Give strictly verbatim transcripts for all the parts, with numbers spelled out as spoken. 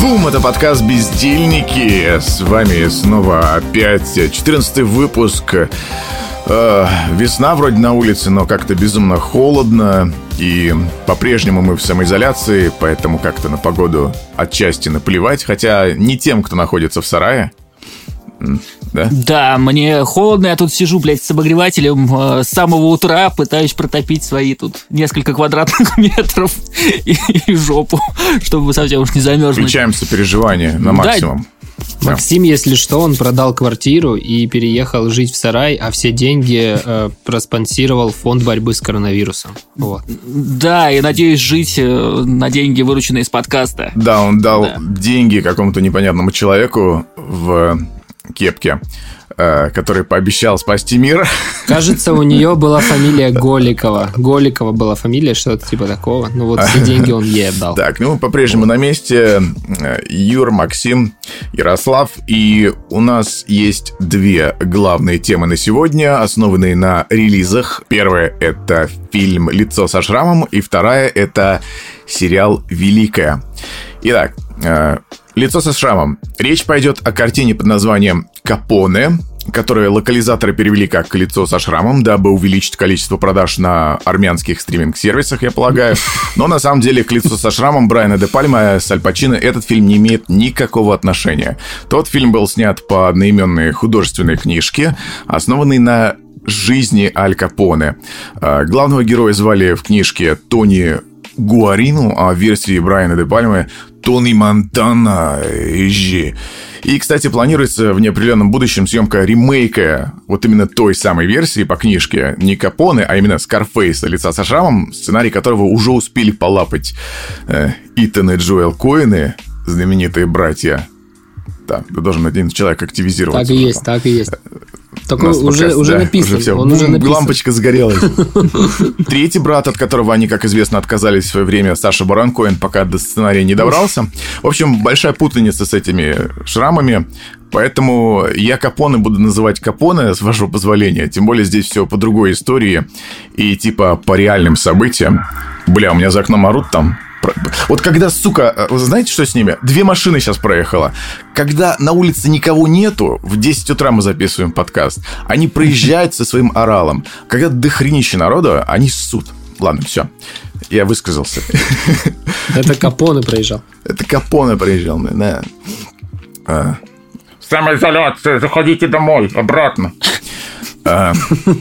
Бум! Это подкаст «Бездельники». С вами снова опять четырнадцатый выпуск. Э, весна вроде на улице, но как-то безумно холодно. И по-прежнему мы в самоизоляции, поэтому как-то на погоду отчасти наплевать. Хотя не тем, кто находится в сарае. Да? Да, мне холодно, я тут сижу, блядь, с обогревателем э, с самого утра, пытаюсь протопить свои тут несколько квадратных метров и, и жопу, чтобы совсем уж не замерзнуть. Включаем сопереживание на максимум. Да. Максим, если что, он продал квартиру и переехал жить в сарай, а все деньги э, проспонсировал фонд борьбы с коронавирусом. Вот. Да, и надеюсь жить э, на деньги, вырученные из подкаста. Да, он дал да. деньги какому-то непонятному человеку в кепке, который пообещал спасти мир. Кажется, у нее была фамилия Голикова. Голикова была фамилия, что-то типа такого. Ну вот все деньги он ей отдал. Так, ну мы по-прежнему на месте. Юр, Максим, Ярослав. И у нас есть две главные темы на сегодня, основанные на релизах. Первая — это фильм «Лицо со шрамом», и вторая — это сериал «Великая». Итак, «Лицо со шрамом». Речь пойдет о картине под названием «Капоне», которую локализаторы перевели как «Лицо со шрамом», дабы увеличить количество продаж на армянских стриминг-сервисах, я полагаю. Но на самом деле к «Лицу со шрамом» Брайана де Пальма с Аль Пачино этот фильм не имеет никакого отношения. Тот фильм был снят по одноименной художественной книжке, основанной на жизни Аль Капоне. Главного героя звали в книжке Тони Гуарину, а в версии Брайана де Пальмы Тони Монтана. И, кстати, планируется в неопределенном будущем съемка ремейка вот именно той самой версии по книжке не Капоне, а именно Скарфейса, «Лица со шрамом», сценарий которого уже успели полапать э, Итан и Джоэл Коэны, знаменитые братья. Да, ты должен один человек активизироваться. Так и есть, так и есть. Только уже, подкаст, уже да, написан. Уже все. Он уже написан. Лампочка загорелась. Третий брат, от которого они, как известно, отказались в свое время, Саша Барон Коэн, пока до сценария не добрался. В общем, большая путаница с этими шрамами. Поэтому я Капоне буду называть Капоне, с вашего позволения. Тем более здесь все по другой истории и типа по реальным событиям. Бля, у меня за окном орут там. Вот когда, сука, вы знаете, что с ними? Две машины сейчас проехало. Когда на улице никого нету, в десять утра мы записываем подкаст, они проезжают со своим оралом. Когда дохренище народу, они ссут. Ладно, все. Я высказался. Это Капоне проезжал. Это Капоне проезжал, да. А. Самоизоляция, заходите домой, обратно. А.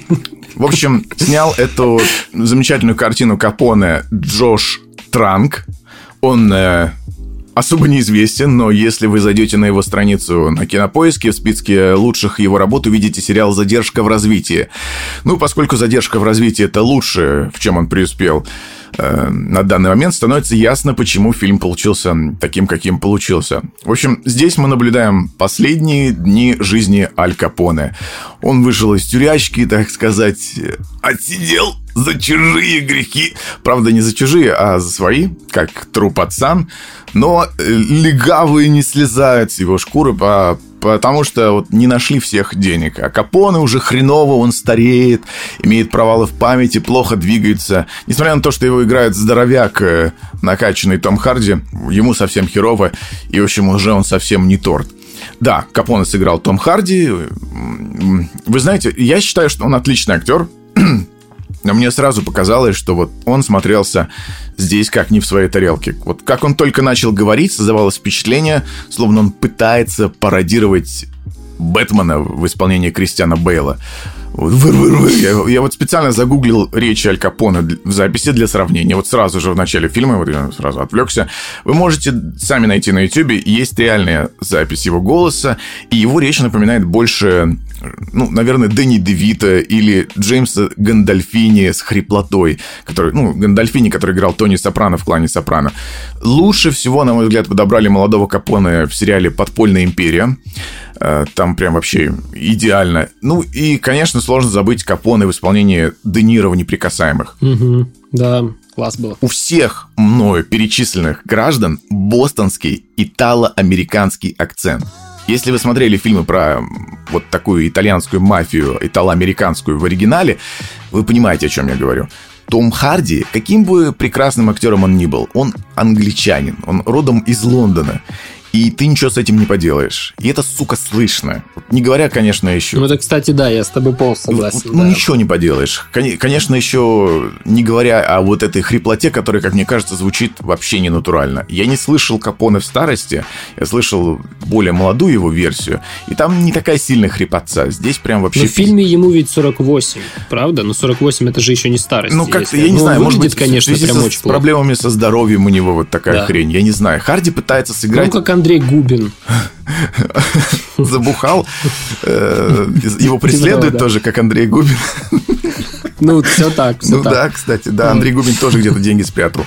В общем, снял эту замечательную картину Капоне Джош Транк. Он э, особо неизвестен, но если вы зайдете на его страницу на Кинопоиске, в списке лучших его работ увидите сериал «Задержка в развитии». Ну, поскольку «Задержка в развитии» — это лучшее, в чем он преуспел э, на данный момент, становится ясно, почему фильм получился таким, каким получился. В общем, здесь мы наблюдаем последние дни жизни Аль Капоне. Он вышел из тюрячки, так сказать, отсидел за чужие грехи. Правда, не за чужие, а за свои, как тру пацан. Но легавые не слезают с его шкуры, по, потому что вот не нашли всех денег. А Капоне уже хреново, он стареет, имеет провалы в памяти, плохо двигается. Несмотря на то, что его играет здоровяк, накачанный Том Харди, ему совсем херово, и, в общем, уже он совсем не торт. Да, Капоне сыграл Том Харди. Вы знаете, я считаю, что он отличный актер. Но мне сразу показалось, что вот он смотрелся здесь как не в своей тарелке. Вот как он только начал говорить, создавалось впечатление, словно он пытается пародировать Бэтмена в исполнении Кристиана Бейла. Выр, выр, выр. Я, я вот специально загуглил речь Аль Капоне в записи для сравнения. Вот сразу же в начале фильма, вот я сразу отвлекся. Вы можете сами найти на Ютубе. Есть реальная запись его голоса. И его речь напоминает больше, ну, наверное, Дэнни де Вито или Джеймса Гандольфини с хриплотой, который, ну, Гандольфини, который играл Тони Сопрано в «Клане Сопрано». Лучше всего, на мой взгляд, подобрали молодого Капоне в сериале «Подпольная империя». Там прям вообще идеально. Ну и, конечно, сложно забыть Капоне в исполнении Де Ниро в «Неприкасаемых». Угу, да, класс было. У всех мною перечисленных граждан бостонский итало-американский акцент. Если вы смотрели фильмы про вот такую итальянскую мафию, итало-американскую в оригинале, вы понимаете, о чем я говорю. Том Харди, каким бы прекрасным актером он ни был, он англичанин, он родом из Лондона. И ты ничего с этим не поделаешь. И это, сука, слышно. Не говоря, конечно, еще... Ну, это, кстати, да, я с тобой полностью согласен. Ну, да. ничего не поделаешь. Конечно, еще не говоря о вот этой хриплоте, которая, как мне кажется, звучит вообще не натурально. Я не слышал Капоне в старости. Я слышал более молодую его версию. И там не такая сильная хрипотца. Здесь прям вообще... Но в фильме ему ведь сорок восемь, правда? Ну, сорок восемь это же еще не старость. Ну, как-то, если... я не ну, знаю, может выглядит, быть, конечно, в связи прям со, очень с плохо. проблемами со здоровьем у него вот такая Да. хрень. Я не знаю. Харди пытается сыграть... Ну, как Андрей Губин. Забухал. Его преследуют тоже, как Андрей Губин. Ну, все так, все Ну так. да, кстати, да, Андрей Губин тоже где-то деньги спрятал.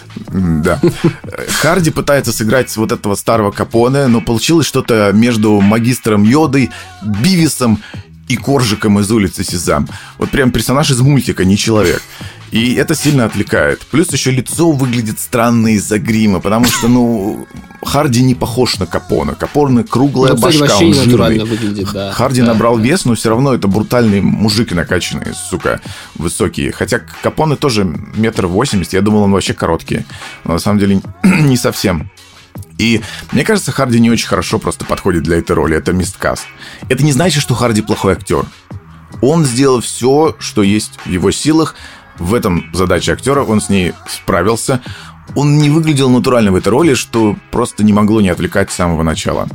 Да. Харди пытается сыграть вот этого старого Капоне, но получилось что-то между магистром Йодой, Бивисом и Коржиком из улицы Сезам. Вот прям персонаж из мультика, не человек. И это сильно отвлекает. Плюс еще лицо выглядит странно из-за грима, потому что, ну, Харди не похож на Капоне. Капоне круглая Ну, кстати, башка, вообще он не натурально жирный. выглядит, да. Харди Да, набрал да. вес, но все равно это брутальный мужик накачанный, сука, высокий. Хотя Капоне тоже метр восемьдесят, я думал, он вообще короткий. Но на самом деле не совсем. И мне кажется, Харди не очень хорошо просто подходит для этой роли. Это мисткаст. Это не значит, что Харди плохой актер. Он сделал все, что есть в его силах. В этом задача актера, он с ней справился. Он не выглядел натурально в этой роли, что просто не могло не отвлекать с самого начала.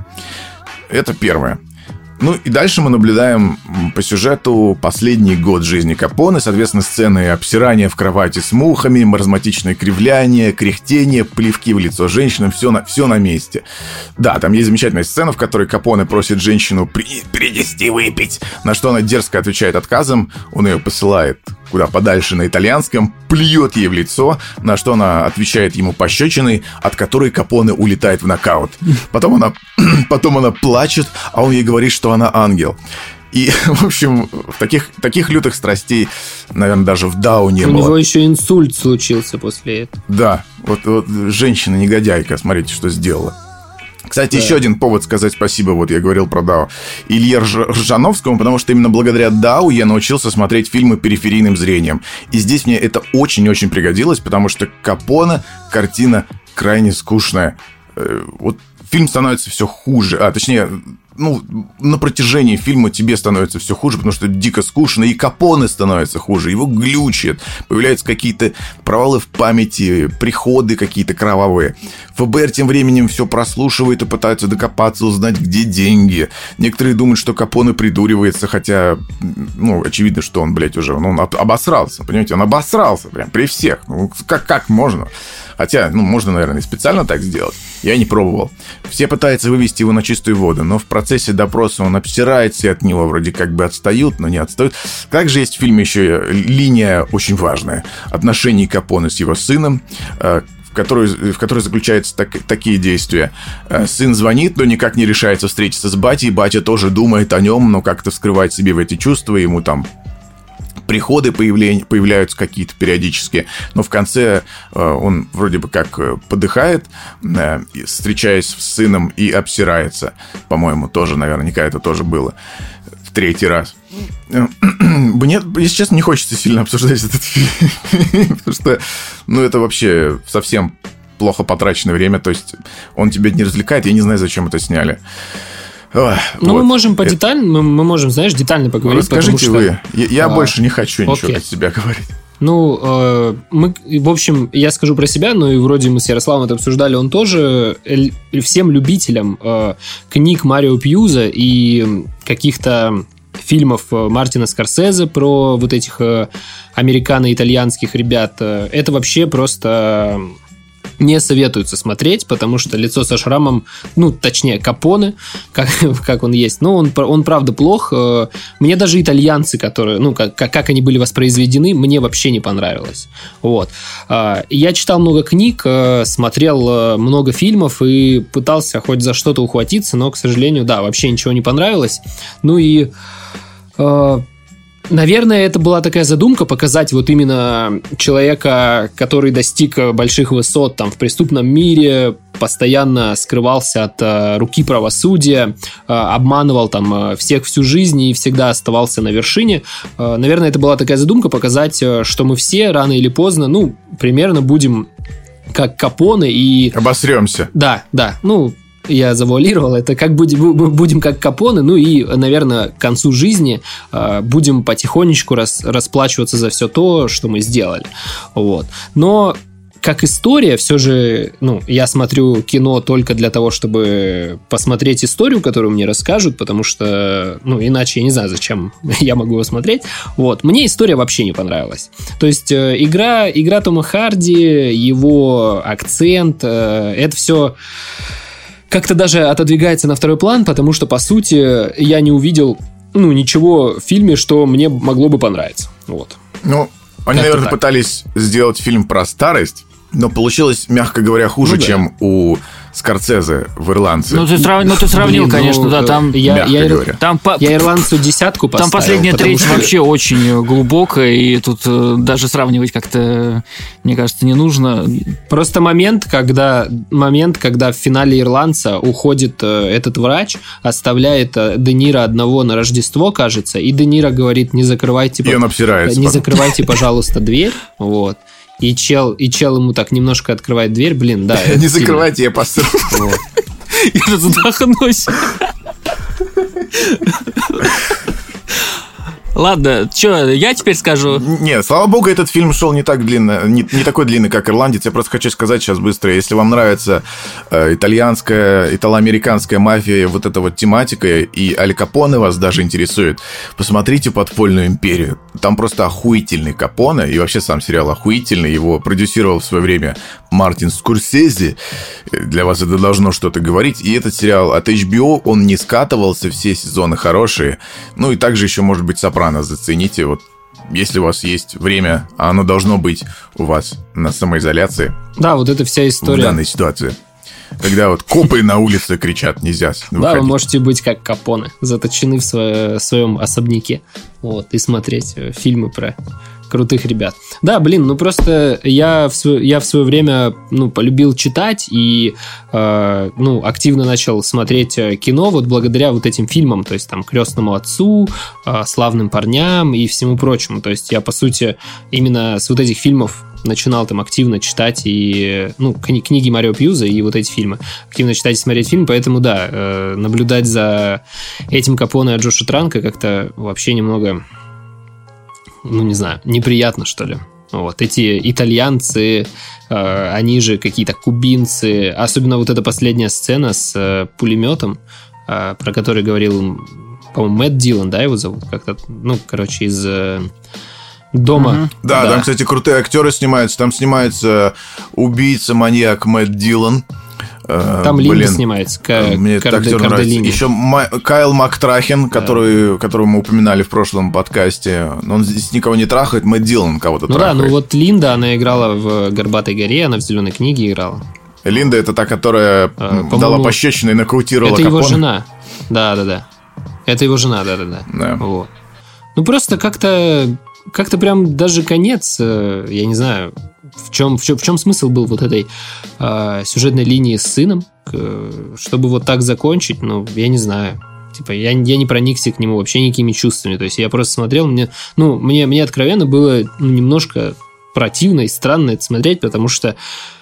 Это первое. Ну и дальше мы наблюдаем по сюжету последний год жизни Капоне, соответственно, сцены обсирания в кровати с мухами, маразматичное кривляние, кряхтение, плевки в лицо женщинам, все на, все на месте. Да, там есть замечательная сцена, в которой Капоне просит женщину при, принести выпить, на что она дерзко отвечает отказом, он ее посылает куда подальше на итальянском, плюет ей в лицо, на что она отвечает ему пощечиной, от которой Капоне улетает в нокаут. Потом она, потом она плачет, а он ей говорит, что она ангел. И, в общем, таких, таких лютых страстей, наверное, даже в Дау не У было. него еще инсульт случился после этого. Да, вот, вот женщина-негодяйка, смотрите, что сделала. Кстати, да. еще один повод сказать спасибо, вот я говорил про Дау, Илье Рж- Ржановскому, потому что именно благодаря Дау я научился смотреть фильмы периферийным зрением. И здесь мне это очень-очень пригодилось, потому что Капоне картина крайне скучная. Вот фильм становится все хуже, а точнее, ну, на протяжении фильма тебе становится все хуже, потому что дико скучно, и Капоне становится хуже, его глючит, появляются какие-то провалы в памяти, приходы какие-то кровавые. эф бэ эр тем временем все прослушивает и пытается докопаться, узнать, где деньги. Некоторые думают, что Капоне придуривается, хотя, ну, очевидно, что он, блядь, уже, ну, он обосрался, понимаете, он обосрался прям при всех. Ну, как, как можно? Хотя, ну, можно, наверное, и специально так сделать. Я не пробовал. Все пытаются вывести его на чистую воду, но в процессе допроса он обсирается, и от него вроде как бы отстают, но не отстают. Также есть в фильме еще линия очень важная. Отношений Капоне с его сыном, в которой, в которой заключаются так, такие действия. Сын звонит, но никак не решается встретиться с батей. Батя тоже думает о нем, но как-то вскрывает себе в эти чувства. Ему там приходы появля... появляются какие-то периодически, но в конце э, он вроде бы как подыхает, э, встречаясь с сыном, и обсирается. По-моему, тоже наверняка это тоже было в третий раз. Мне, если честно, не хочется сильно обсуждать этот фильм, потому что, ну, это вообще совсем плохо потраченное время, то есть он тебя не развлекает, я не знаю, зачем это сняли. Ох, ну, вот. мы можем по детально, мы, мы можем, знаешь, детально поговорить. Расскажите что... вы. Я, я а, больше не хочу ничего окей. от себя говорить. Ну, э, мы, в общем, я скажу про себя, ну и вроде мы с Ярославом это обсуждали, он тоже э, всем любителям э, книг Марио Пьюза и каких-то фильмов Мартина Скорсезе про вот этих э, американо-итальянских ребят, э, это вообще просто... не советуется смотреть, потому что лицо со шрамом, ну, точнее, Капоне, как, как он есть, но он, он правда плох. Мне даже итальянцы, которые, ну, как, как они были воспроизведены, мне вообще не понравилось. Вот. Я читал много книг, смотрел много фильмов и пытался хоть за что-то ухватиться, но, к сожалению, да, вообще ничего не понравилось. Ну и... Наверное, это была такая задумка показать вот именно человека, который достиг больших высот там в преступном мире, постоянно скрывался от э, руки правосудия, э, обманывал там э, всех всю жизнь и всегда оставался на вершине. Э, наверное, это была такая задумка показать, э, что мы все рано или поздно, ну, примерно будем как Капоне и... Обосремся. Да, да, ну... Я завуалировал это, как будем, будем как Капоне, ну и, наверное, к концу жизни э, будем потихонечку рас, расплачиваться за все то, что мы сделали. Вот. Но как история, все же, ну, я смотрю кино только для того, чтобы посмотреть историю, которую мне расскажут, потому что, ну, иначе я не знаю, зачем я могу его смотреть. Вот. Мне история вообще не понравилась. То есть э, игра, игра Тома Харди, его акцент, э, это все... как-то даже отодвигается на второй план, потому что, по сути, я не увидел, ну, ничего в фильме, что мне могло бы понравиться. Вот. Ну, они, Как-то наверное, так. пытались сделать фильм про старость, но получилось, мягко говоря, хуже, Ну да. чем у Скорсезе в «Ирландце». Ну, ты, срав... ну, ты сравнил, Блин, конечно, ну, да, там... я, мягко я, говоря. Там, по... я ирландцу десятку поставил. там последняя потому треть что- вообще очень глубокая, и тут э, даже сравнивать как-то, мне кажется, не нужно. Просто момент, когда, момент, когда в финале «Ирландца» уходит э, этот врач, оставляет э, Де Ниро одного на Рождество, кажется, и Де Ниро говорит, не закрывайте, И он обсирается не потом. закрывайте, пожалуйста, дверь. Вот. И чел, и чел ему так немножко открывает дверь. Блин, да. это Не стильно. закрывайте, я посру. Вот. Я же задохнусь. Ладно, что, я теперь скажу. Нет, слава богу, этот фильм шел не так длинно, не, не такой длинный, как «Ирландец». Я просто хочу сказать сейчас быстро, если вам нравится э, итальянская, итало-американская мафия, вот эта вот тематика, и Аль Капоне вас даже интересует, посмотрите «Подпольную империю». Там просто охуительный Капоне, и вообще сам сериал охуительный. Его продюсировал в свое время Мартин Скорсезе. Для вас это должно что-то говорить. И этот сериал от эйч би о, он не скатывался, все сезоны хорошие. Ну и также еще, может быть, «Сопрано» зацените. Вот если у вас есть время, а оно должно быть у вас на самоизоляции Да, вот эта вся в история. данной ситуации. Когда вот копы на улице кричат, нельзя Да, выходить. вы можете быть как Капоне, заточены в свое- своем особняке. Вот, и смотреть э, фильмы про крутых ребят. Да, блин, ну просто я в свое, я в свое время, ну, полюбил читать и, э, ну, активно начал смотреть э, кино вот благодаря вот этим фильмам, то есть там «Крестному отцу», э, «Славным парням» и всему прочему. То есть я, по сути, именно с вот этих фильмов начинал там активно читать и, ну, кни- книги Марио Пьюза и вот эти фильмы. Активно читать и смотреть фильмы, поэтому, да, э, наблюдать за этим Капоне от Джоша Транка как-то вообще немного, ну, не знаю, неприятно, что ли. Вот, эти итальянцы, э, они же какие-то кубинцы, особенно вот эта последняя сцена с э, пулеметом, э, про который говорил, по-моему, Мэтт Дилан, да, его зовут? Как-то, ну, короче, из... э, Дома. Мгм. Да, там, кстати, крутые актеры снимаются. Там снимается убийца-маньяк Мэтт Дилан. Э, Там Линда блин, снимается. Ка- Мне этот Карде- актер нравится. Кардellini. Еще Ма- Кайл Мактрахен, который, которого мы упоминали в прошлом подкасте. Но он здесь никого не трахает, Мэтт Дилан кого-то Ну трахает. да, ну вот Линда, она играла в «Горбатой горе», она в «Зеленой книге» играла. Линда — это та, которая А, м, по-моему, дала пощечину и нокаутировала Это его Капоне. жена. Да-да-да. Это его жена, да-да-да. Да. Вот. Ну просто как-то как-то прям даже конец, э, я не знаю, в чем, в чем, в чем смысл был вот этой э, сюжетной линии с сыном, к- чтобы вот так закончить, ну, я не знаю. Типа, я, я не проникся к нему вообще никакими чувствами. То есть я просто смотрел, мне, ну, мне, мне откровенно было ну, немножко противно и странно это смотреть, потому что,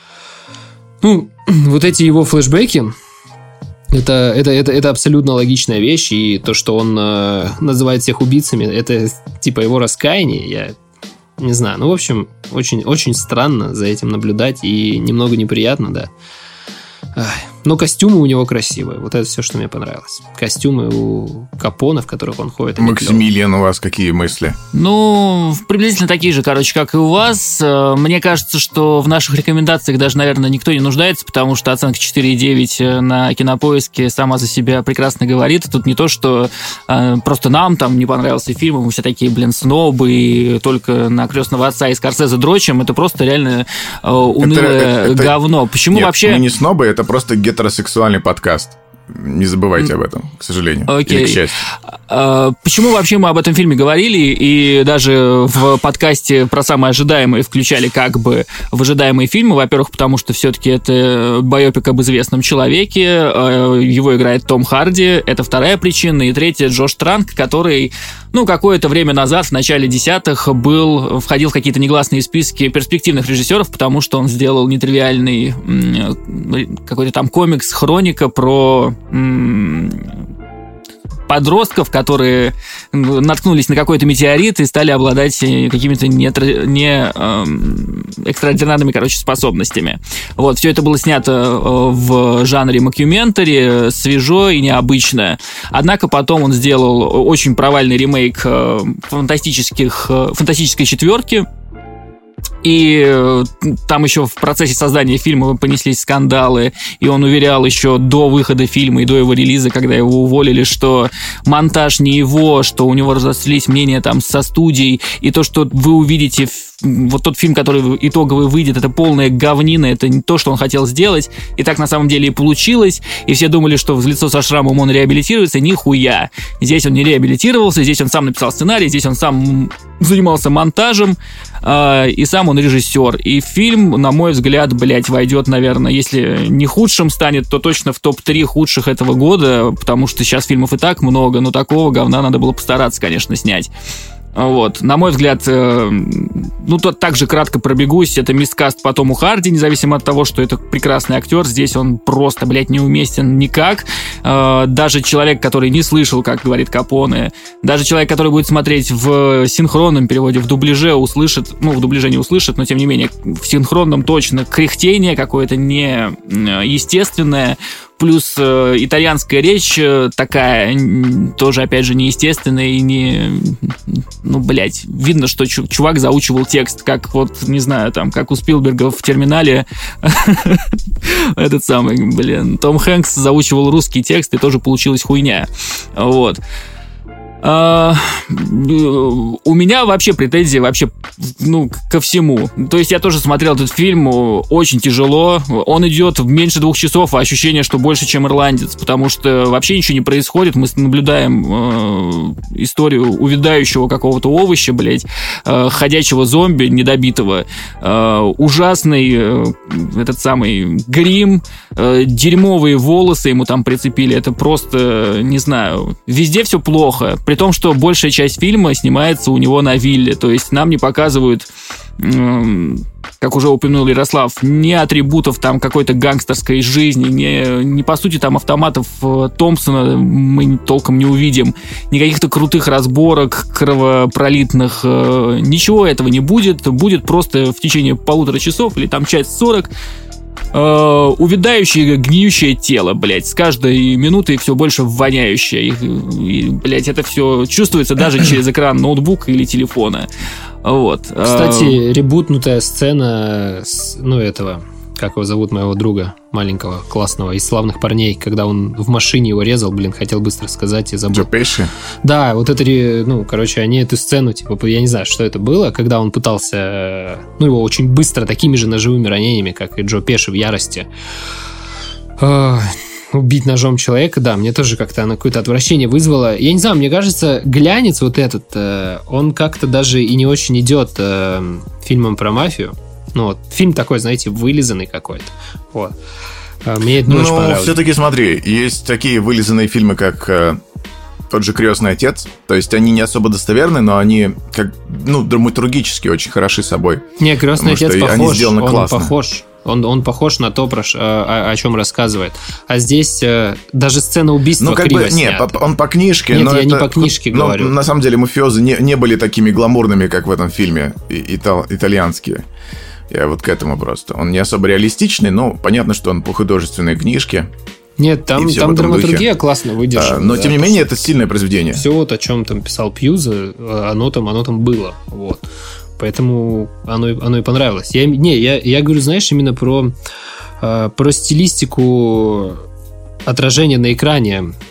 ну, вот эти его флешбеки, это, это, это, это абсолютно логичная вещь, и то, что он э, называет всех убийцами, это типа его раскаяние, я не знаю. Ну, в общем, очень, очень странно за этим наблюдать, и немного неприятно, да. Ай. Но костюмы у него красивые, вот это все, что мне понравилось. Костюмы у Капоне, в которых он ходит. они клёвые. Максимилиан, у вас какие мысли? Ну, приблизительно такие же, короче, как и у вас. Э, Мне кажется, что в наших рекомендациях даже, наверное, никто не нуждается, потому что оценка четыре и девять на Кинопоиске сама за себя прекрасно говорит. Тут не то, что э, просто нам там не понравился фильм, и мы все такие, блин, снобы, и только на «Крестного отца» и Скорсезе дрочим. Это просто реально э, унылое это- это- говно. Почему Нет, вообще... мы не снобы, это просто гетеросексуальный подкаст. Не забывайте об этом, к сожалению. Окей. Или к счастью. А, почему вообще мы об этом фильме говорили и даже в подкасте про самые ожидаемые включали как бы в ожидаемые фильмы? Во-первых, потому что все-таки это байопик об известном человеке, его играет Том Харди, это вторая причина. И третья, Джош Транк, который, ну, какое-то время назад, в начале десятых, был, входил в какие-то негласные списки перспективных режиссеров, потому что он сделал нетривиальный какой-то там комикс, хроника про подростков, которые наткнулись на какой-то метеорит и стали обладать какими-то не, не э, экстраординарными, короче, способностями. Вот, все это было снято в жанре мокюментари, свежо и необычно. Однако потом он сделал очень провальный ремейк фантастических, фантастической четверки. И там еще в процессе создания фильма понеслись скандалы, и он уверял еще до выхода фильма и до его релиза, когда его уволили, что монтаж не его, что у него разошлись мнения там со студией, и то, что вы увидите, вот тот фильм, который итоговый выйдет, это полная говнина, это не то, что он хотел сделать, и так на самом деле и получилось, и все думали, что в «Лицо со шрамом» он реабилитируется, нихуя. Здесь он не реабилитировался, здесь он сам написал сценарий, здесь он сам занимался монтажем, э, и сам он режиссер. И фильм, на мой взгляд, блядь, войдет, наверное, если не худшим станет, то точно в топ три худших этого года, потому что сейчас фильмов и так много, но такого говна надо было постараться, конечно, снять. Вот, на мой взгляд, э, ну, тут также кратко пробегусь, это мисткаст по Тому Харди, независимо от того, что это прекрасный актер, здесь он просто, блядь, неуместен никак. Э, даже человек, который не слышал, как говорит Капоне, даже человек, который будет смотреть в синхронном переводе, в дубляже услышит, ну, в дубляже не услышит, но, тем не менее, в синхронном точно кряхтение какое-то неестественное. Плюс э, итальянская речь э, такая, тоже, опять же, неестественная и не... Ну, блядь, видно, что чувак заучивал текст, как вот, не знаю, там, как у Спилберга в «Терминале» этот самый, блин, Том Хэнкс заучивал русский текст, и тоже получилась хуйня. Вот. Uh, у меня вообще претензии вообще, ну, ко всему. То есть я тоже смотрел этот фильм, очень тяжело. Он идет меньше двух часов, а ощущение, что больше, чем «Ирландец», потому что вообще ничего не происходит. Мы наблюдаем uh, историю увядающего какого-то овоща, блядь, uh, ходячего зомби недобитого, uh, ужасный uh, этот самый грим, uh, дерьмовые волосы ему там прицепили. Это просто, не знаю, везде все плохо. При том, что большая часть фильма снимается у него на вилле. То есть нам не показывают, как уже упомянул Ярослав, ни атрибутов там какой-то гангстерской жизни, ни, ни по сути там автоматов Томпсона мы толком не увидим, ни каких-то крутых разборок кровопролитных. Ничего этого не будет. Будет просто в течение полутора часов или там час сорок Uh, увядающее, гниющее тело, блядь, с каждой минутой все больше воняющее. И, и, блядь, это все чувствуется даже через экран ноутбука или телефона. Вот. Кстати, uh... ребутнутая сцена, с, ну, этого, как его зовут, моего друга, маленького, классного, из «Славных парней», когда он в машине его резал, блин, хотел быстро сказать и забыл. Джо Пеши? Да, вот это, ну, короче, они эту сцену, типа, я не знаю, что это было, когда он пытался, ну, его очень быстро, такими же ножевыми ранениями, как и Джо Пеши в «Ярости», убить ножом человека, да, мне тоже как-то оно какое-то отвращение вызвало. Я не знаю, мне кажется, глянец вот этот, он как-то даже и не очень идет фильмом про мафию. Ну, вот, фильм такой, знаете, вылизанный какой-то. Вот. Мне это не ну, очень понравилось. Все-таки смотри, есть такие вылизанные фильмы, как э, тот же «Крестный отец». То есть они не особо достоверны, но они как, ну, драматургически очень хороши собой. Не, «Крестный отец» похож. Они сделаны он классно. похож. Он, он похож на то, про, о, о чем рассказывает. А здесь э, даже сцена убийства ну, как криво бы, снята. Нет, он по книжке. Нет, но я это, не по книжке но, говорю. На самом деле мафиозы не, не были такими гламурными, как в этом фильме, итал, итальянские. Я вот к этому просто. Он не особо реалистичный, но понятно, что он по художественной книжке. Нет, там, там драматургия духе. Классно выдержана. А, но, да, тем не менее, это сильное произведение. Все вот, о чем там писал Пьюза, оно там, оно там было. Вот. Поэтому оно, оно и понравилось. Я, не, я, я говорю, знаешь, именно про, про стилистику отражения на экране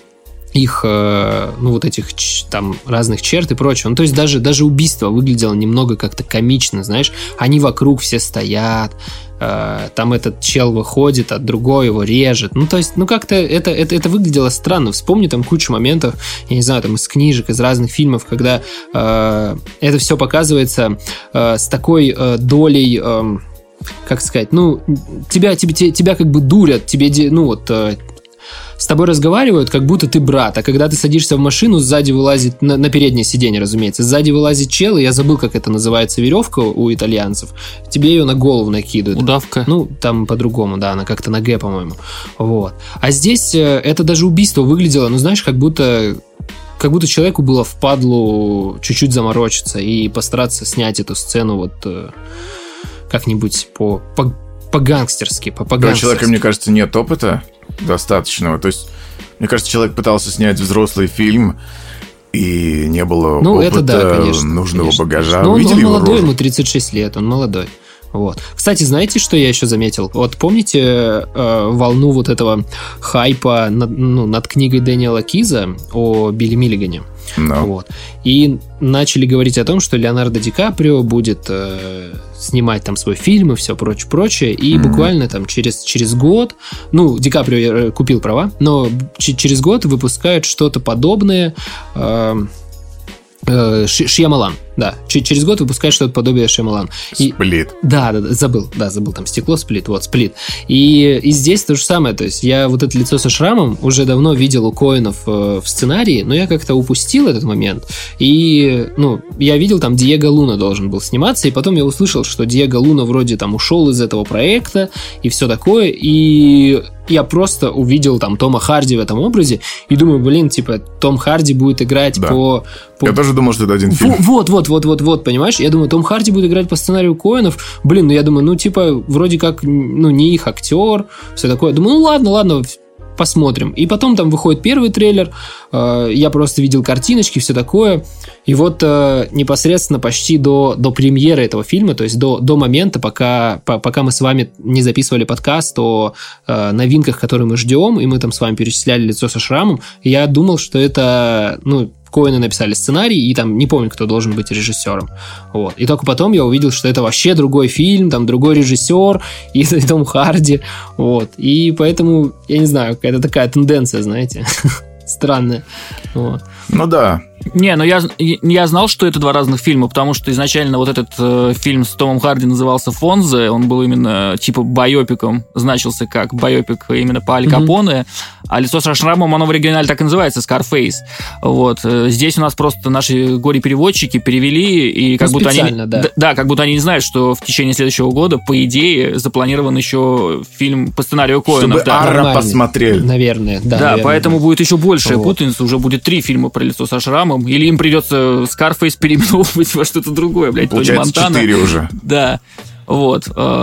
их, ну, вот этих там разных черт и прочего. Ну, то есть даже, даже убийство выглядело немного как-то комично, знаешь. Они вокруг все стоят, там этот чел выходит, а другой его режет. Ну, то есть, ну, как-то это, это, это выглядело странно. Вспомни там кучу моментов, я не знаю, там из книжек, из разных фильмов, когда э, это все показывается э, с такой э, долей... Э, как сказать, ну, тебя, тебя, тебя как бы дурят, тебе, ну, вот... Э, с тобой разговаривают, как будто ты брат, а когда ты садишься в машину, сзади вылазит, на, на переднее сиденье, разумеется, сзади вылазит чел, и я забыл, как это называется, веревка у итальянцев, тебе ее на голову накидывают. Удавка. Ну, там по-другому, да, она как-то на Г, по-моему. Вот. А здесь это даже убийство выглядело, ну, знаешь, как будто... Как будто человеку было впадлу чуть-чуть заморочиться и постараться снять эту сцену вот как-нибудь по... по по-гангстерски, по У человека, мне кажется, нет опыта достаточного. То есть, мне кажется, человек пытался снять взрослый фильм, и не было ну, опыта, это да, конечно, нужного конечно. багажа. Но он, он его молодой, рожу? ему тридцать шесть лет, он молодой. Вот. Кстати, знаете, что я еще заметил? Вот помните э, волну вот этого хайпа над, ну, над книгой Дэниела Киза о Билли Миллигане? No. Вот. И начали говорить о том, что Леонардо Ди Каприо будет э, снимать там свой фильм и все прочее, прочее. И mm-hmm. буквально там через, через год, ну, Ди Каприо купил права, но ч- через год выпускают что-то подобное. Э, э, Шьямалан. Да, через год выпускает что-то подобие Шьямалан. Сплит. Да, да, да, забыл, да, забыл, там стекло, сплит, вот, сплит. И, и здесь то же самое, то есть я вот это лицо со шрамом уже давно видел у Коэнов э, в сценарии, но я как-то упустил этот момент. И, ну, я видел, там Диего Луна должен был сниматься, и потом я услышал, что Диего Луна вроде там ушел из этого проекта и все такое, и я просто увидел там Тома Харди в этом образе, и думаю, блин, типа, Том Харди будет играть да. по, по... Я тоже думал, что это один фильм. Вот, вот, вот, вот, вот, понимаешь? Я думаю, Том Харди будет играть по сценарию Коэнов. Блин, ну я думаю, ну типа, вроде как, ну не их актер, все такое. Думаю, ну ладно, ладно, посмотрим. И потом там выходит первый трейлер, э, я просто видел картиночки, все такое. И вот э, непосредственно почти до, до премьеры этого фильма, то есть до, до момента, пока, по, пока мы с вами не записывали подкаст о э, новинках, которые мы ждем, и мы там с вами перечисляли лицо со шрамом, я думал, что это, ну, Коэны написали сценарий, и там не помню, кто должен быть режиссером. Вот. И только потом я увидел, что это вообще другой фильм, там другой режиссер, и Том Харди. Вот. И поэтому, я не знаю, какая-то такая тенденция, знаете, странная. Вот. Ну да. Не, ну я, я знал, что это два разных фильма, потому что изначально вот этот э, фильм с Томом Харди назывался «Фонзе», он был именно типа байопиком, значился как байопик именно по Аль Капоне, mm-hmm. а «Лицо со шрамом», оно в оригинале так и называется, «Скарфейс». Вот. Здесь у нас просто наши горе-переводчики перевели, и как ну, будто они... Да. Да, да, как будто они не знают, что в течение следующего года, по идее, запланирован еще фильм по сценарию Коэнов. Чтобы да. Арра посмотрели. Наверное, да. Да, наверное, поэтому да. будет еще большая вот. путаница, уже будет три фильма про «Лицо со шрамом», или им придется Scarface переименовывать во что-то другое, блядь, получается, Тони Монтана. четыре уже. Да, вот.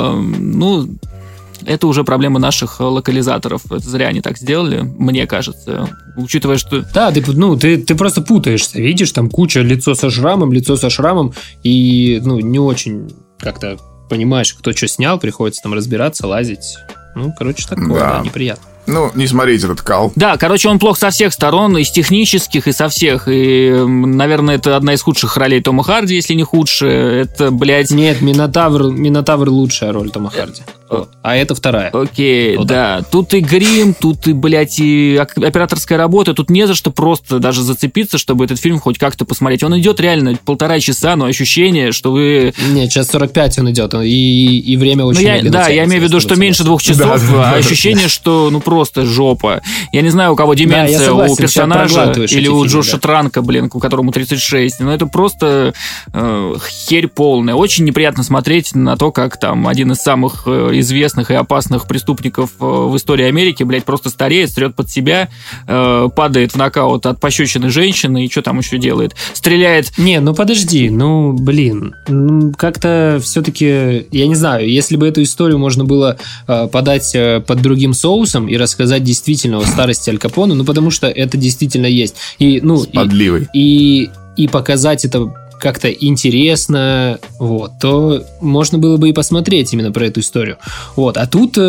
Ну, это уже проблема наших локализаторов. Это зря они так сделали, мне кажется. Учитывая, что... Да, ты, ну, ты, ты просто путаешься. Видишь, там куча лицо со шрамом, лицо со шрамом, и, ну, не очень как-то понимаешь, кто что снял, приходится там разбираться, лазить. Ну, короче, такое, да, да неприятно. Ну, не смотрите этот кал. Да, короче, он плох со всех сторон, и с технических, и со всех. И, наверное, это одна из худших ролей Тома Харди, если не худшая. Это, блядь... Нет, Минотавр, Минотавр лучшая роль Тома Харди. Вот. А это вторая. Окей, вот да. Так. Тут и грим, тут и, блядь, и операторская работа. Тут не за что просто даже зацепиться, чтобы этот фильм хоть как-то посмотреть. Он идет реально полтора часа, но ощущение, что вы... Нет, сейчас сорок пять он идет, и, и время очень ну, я, медленно Да, тянется, я имею в виду, что меньше двух часов, да, а да, ощущение, да. что ну просто жопа. Я не знаю, у кого деменция, да, согласен, у персонажа или у Джоша да. Транка, блин, у которому тридцать шесть. Но это просто э, херь полная. Очень неприятно смотреть на то, как там один из самых э, известных и опасных преступников э, в истории Америки, блядь, просто стареет, стрет под себя, э, падает в нокаут от пощечины женщины и что там еще делает? Стреляет... Не, ну подожди, ну, блин, ну, как-то все-таки, я не знаю, если бы эту историю можно было э, подать э, под другим соусом и рассказать действительно о старости Аль Капоне, ну, потому что это действительно есть. И, ну, с подливой. И, и, и показать это как-то интересно, вот, то можно было бы и посмотреть именно про эту историю. Вот, а тут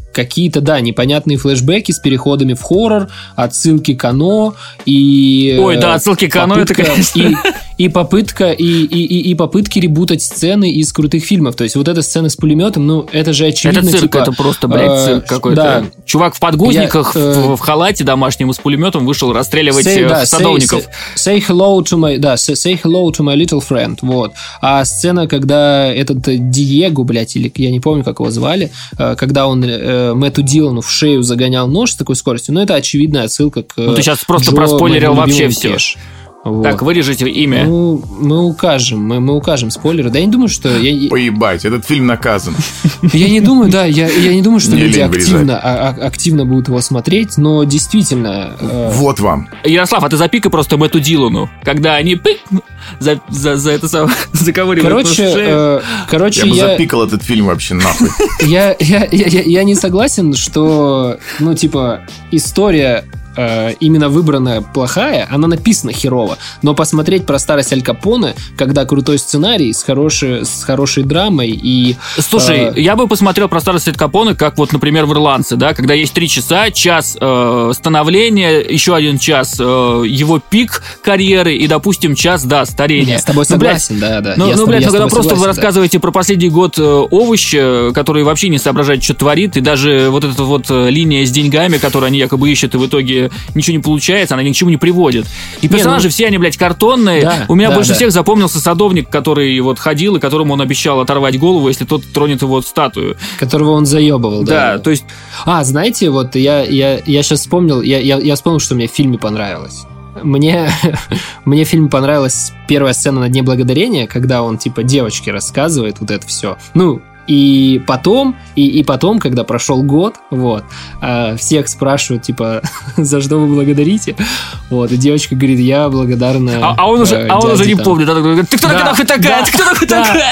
какие-то, да, непонятные флешбеки с переходами в хоррор, отсылки к Оно и... Ой, да, отсылки к Оно, это, конечно... И, и попытка, и, и, и, и попытки ребутать сцены из крутых фильмов. То есть вот эта сцена с пулеметом, ну, это же очевидно, это цирк, типа... это просто, блядь, цирк э, какой-то. Да. Чувак в подгузниках, Я, э, в, в халате домашнем и с пулеметом вышел расстреливать say, да, садовников. Say, say hello to my... Да, say, say hello to my little friend, вот. А сцена, когда этот Диего, блядь, или я не помню, как его звали, когда он э, Мэтту Дилану в шею загонял нож с такой скоростью, ну, это очевидная отсылка к... Ну, ты сейчас просто Джо, проспойлерил вообще все. Кеш. Вот. Так, вырежите имя. Ну, мы укажем, мы, мы укажем спойлеры. Да я не думаю, что... Я... Поебать, этот фильм наказан. Я не думаю, да, я, я не думаю, что не люди активно, а, активно будут его смотреть, но действительно... Э... Вот вам. Ярослав, а ты запикай просто Мэтту Дилану, когда они пик, за, за, за это самое заковыривают. Короче, э, короче, я бы я... запикал этот фильм вообще нахуй. Я, я, я, я не согласен, что, ну, типа, история... именно выбранная плохая, она написана херово. Но посмотреть про старость Аль Капоне, когда крутой сценарий с хорошей, с хорошей драмой и... Слушай, э... я бы посмотрел про старость Аль Капоне, как вот, например, в «Ирландце», да, когда есть три часа, час э, становления, еще один час э, его пик карьеры и, допустим, час, да, старения. Я с тобой согласен, ну, блядь, да, да. Ну, я ну блядь, я ну, когда просто согласен, вы да. рассказываете про последний год э, овощи, который вообще не соображает, что творит, и даже вот эта вот линия с деньгами, которую они якобы ищут, и в итоге ничего не получается, она ни к чему не приводит. И персонажи не, ну... все они, блядь, картонные. Да, У меня да, больше да. всех запомнился садовник, который вот ходил, и которому он обещал оторвать голову, если тот тронет его статую. Которого он заебывал, да. Да, то есть... А, знаете, вот я, я, я сейчас вспомнил, я, я, я вспомнил, что мне в фильме понравилось. Мне, мне в фильме понравилась первая сцена на Дне Благодарения, когда он, типа, девочке рассказывает вот это все. Ну, И потом, и, и потом, когда прошел год, вот, всех спрашивают, типа, за что вы благодарите? Вот, и девочка говорит, я благодарна. А, а он уже, э, а он уже не там. помнит. Ты кто да, нахуй такая? Да, Ты кто нахуй да. такая?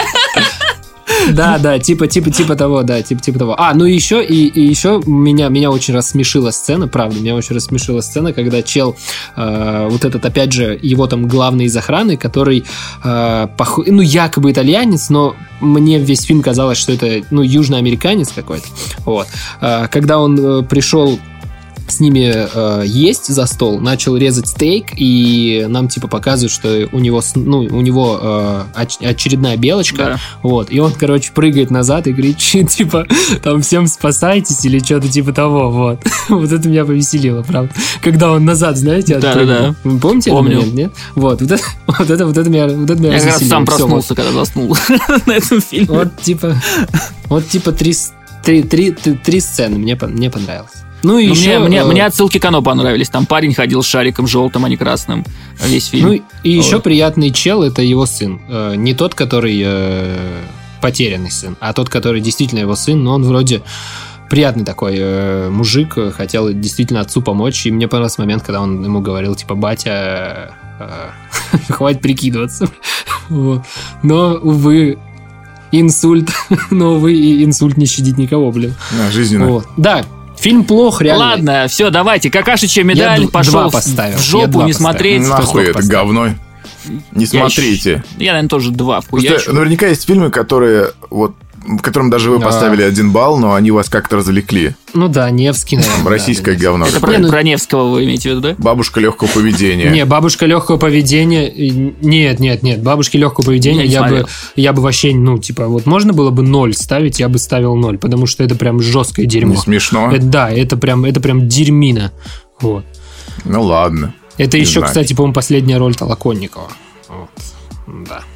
Да, да, типа, типа, типа того, да, типа, типа того. А, ну и еще, и, и еще меня, меня очень рассмешила сцена, правда, меня очень рассмешила сцена, когда чел, э, вот этот, опять же, его там главный из охраны, который, э, пох... ну, якобы итальянец, но мне весь фильм казалось, что это, ну, южноамериканец какой-то, вот. Э, когда он э, пришел с ними э, есть за стол, начал резать стейк, и нам типа показывают, что у него, ну, у него э, оч- очередная белочка, да. Вот, и он, короче, прыгает назад и говорит, типа, там всем спасайтесь или что-то типа того, вот. Вот это меня повеселило, правда. Когда он назад, знаете, отпрыгнул. Да, да, да. Вы помните этот момент, нет? Вот, вот это, вот это, вот это меня, вот это меня Я как раз сам проснулся, когда заснул на этом фильме. Вот, типа, вот, типа, три, три, три, три сцены мне, мне понравилось. Ну и еще... Мне, мне, мне отсылки к Оно понравились. Там парень ходил с шариком желтым, а не красным. Весь фильм. Ну и О. еще приятный чел — это его сын. Не тот, который э, потерянный сын, а тот, который действительно его сын. Но он вроде приятный такой э, мужик, хотел действительно отцу помочь. И мне понравился момент, когда он ему говорил, типа, батя, э, хватит прикидываться. Вот. Но, увы, инсульт. Но, увы, инсульт не щадит никого, блин. Да, жизненно. Вот. Да. Фильм плох, реально. Ладно, все, давайте. Какашечья медаль я пошел в, в жопу, не смотреть. Нахуй это поставил. Говно. Не я смотрите. Еще, я, наверное, тоже два вхуячу. Наверняка есть фильмы, которые вот которым даже вы поставили а... один балл, но они вас как-то развлекли. Ну да, Невский, наверное. Российское да, говно. Это про, про Невского вы имеете в виду, да? Бабушка легкого поведения. Не, бабушка легкого поведения. Нет, нет, нет. Бабушки легкого поведения я, я бы, я бы вообще, ну, типа, вот можно было бы ноль ставить, я бы ставил ноль, потому что это прям жесткое дерьмо. Не смешно. Это, да, это прям, это прям дерьмина. Вот. Ну ладно. Это еще, знаю. Кстати, по-моему, последняя роль Толоконникова. Вот. Да.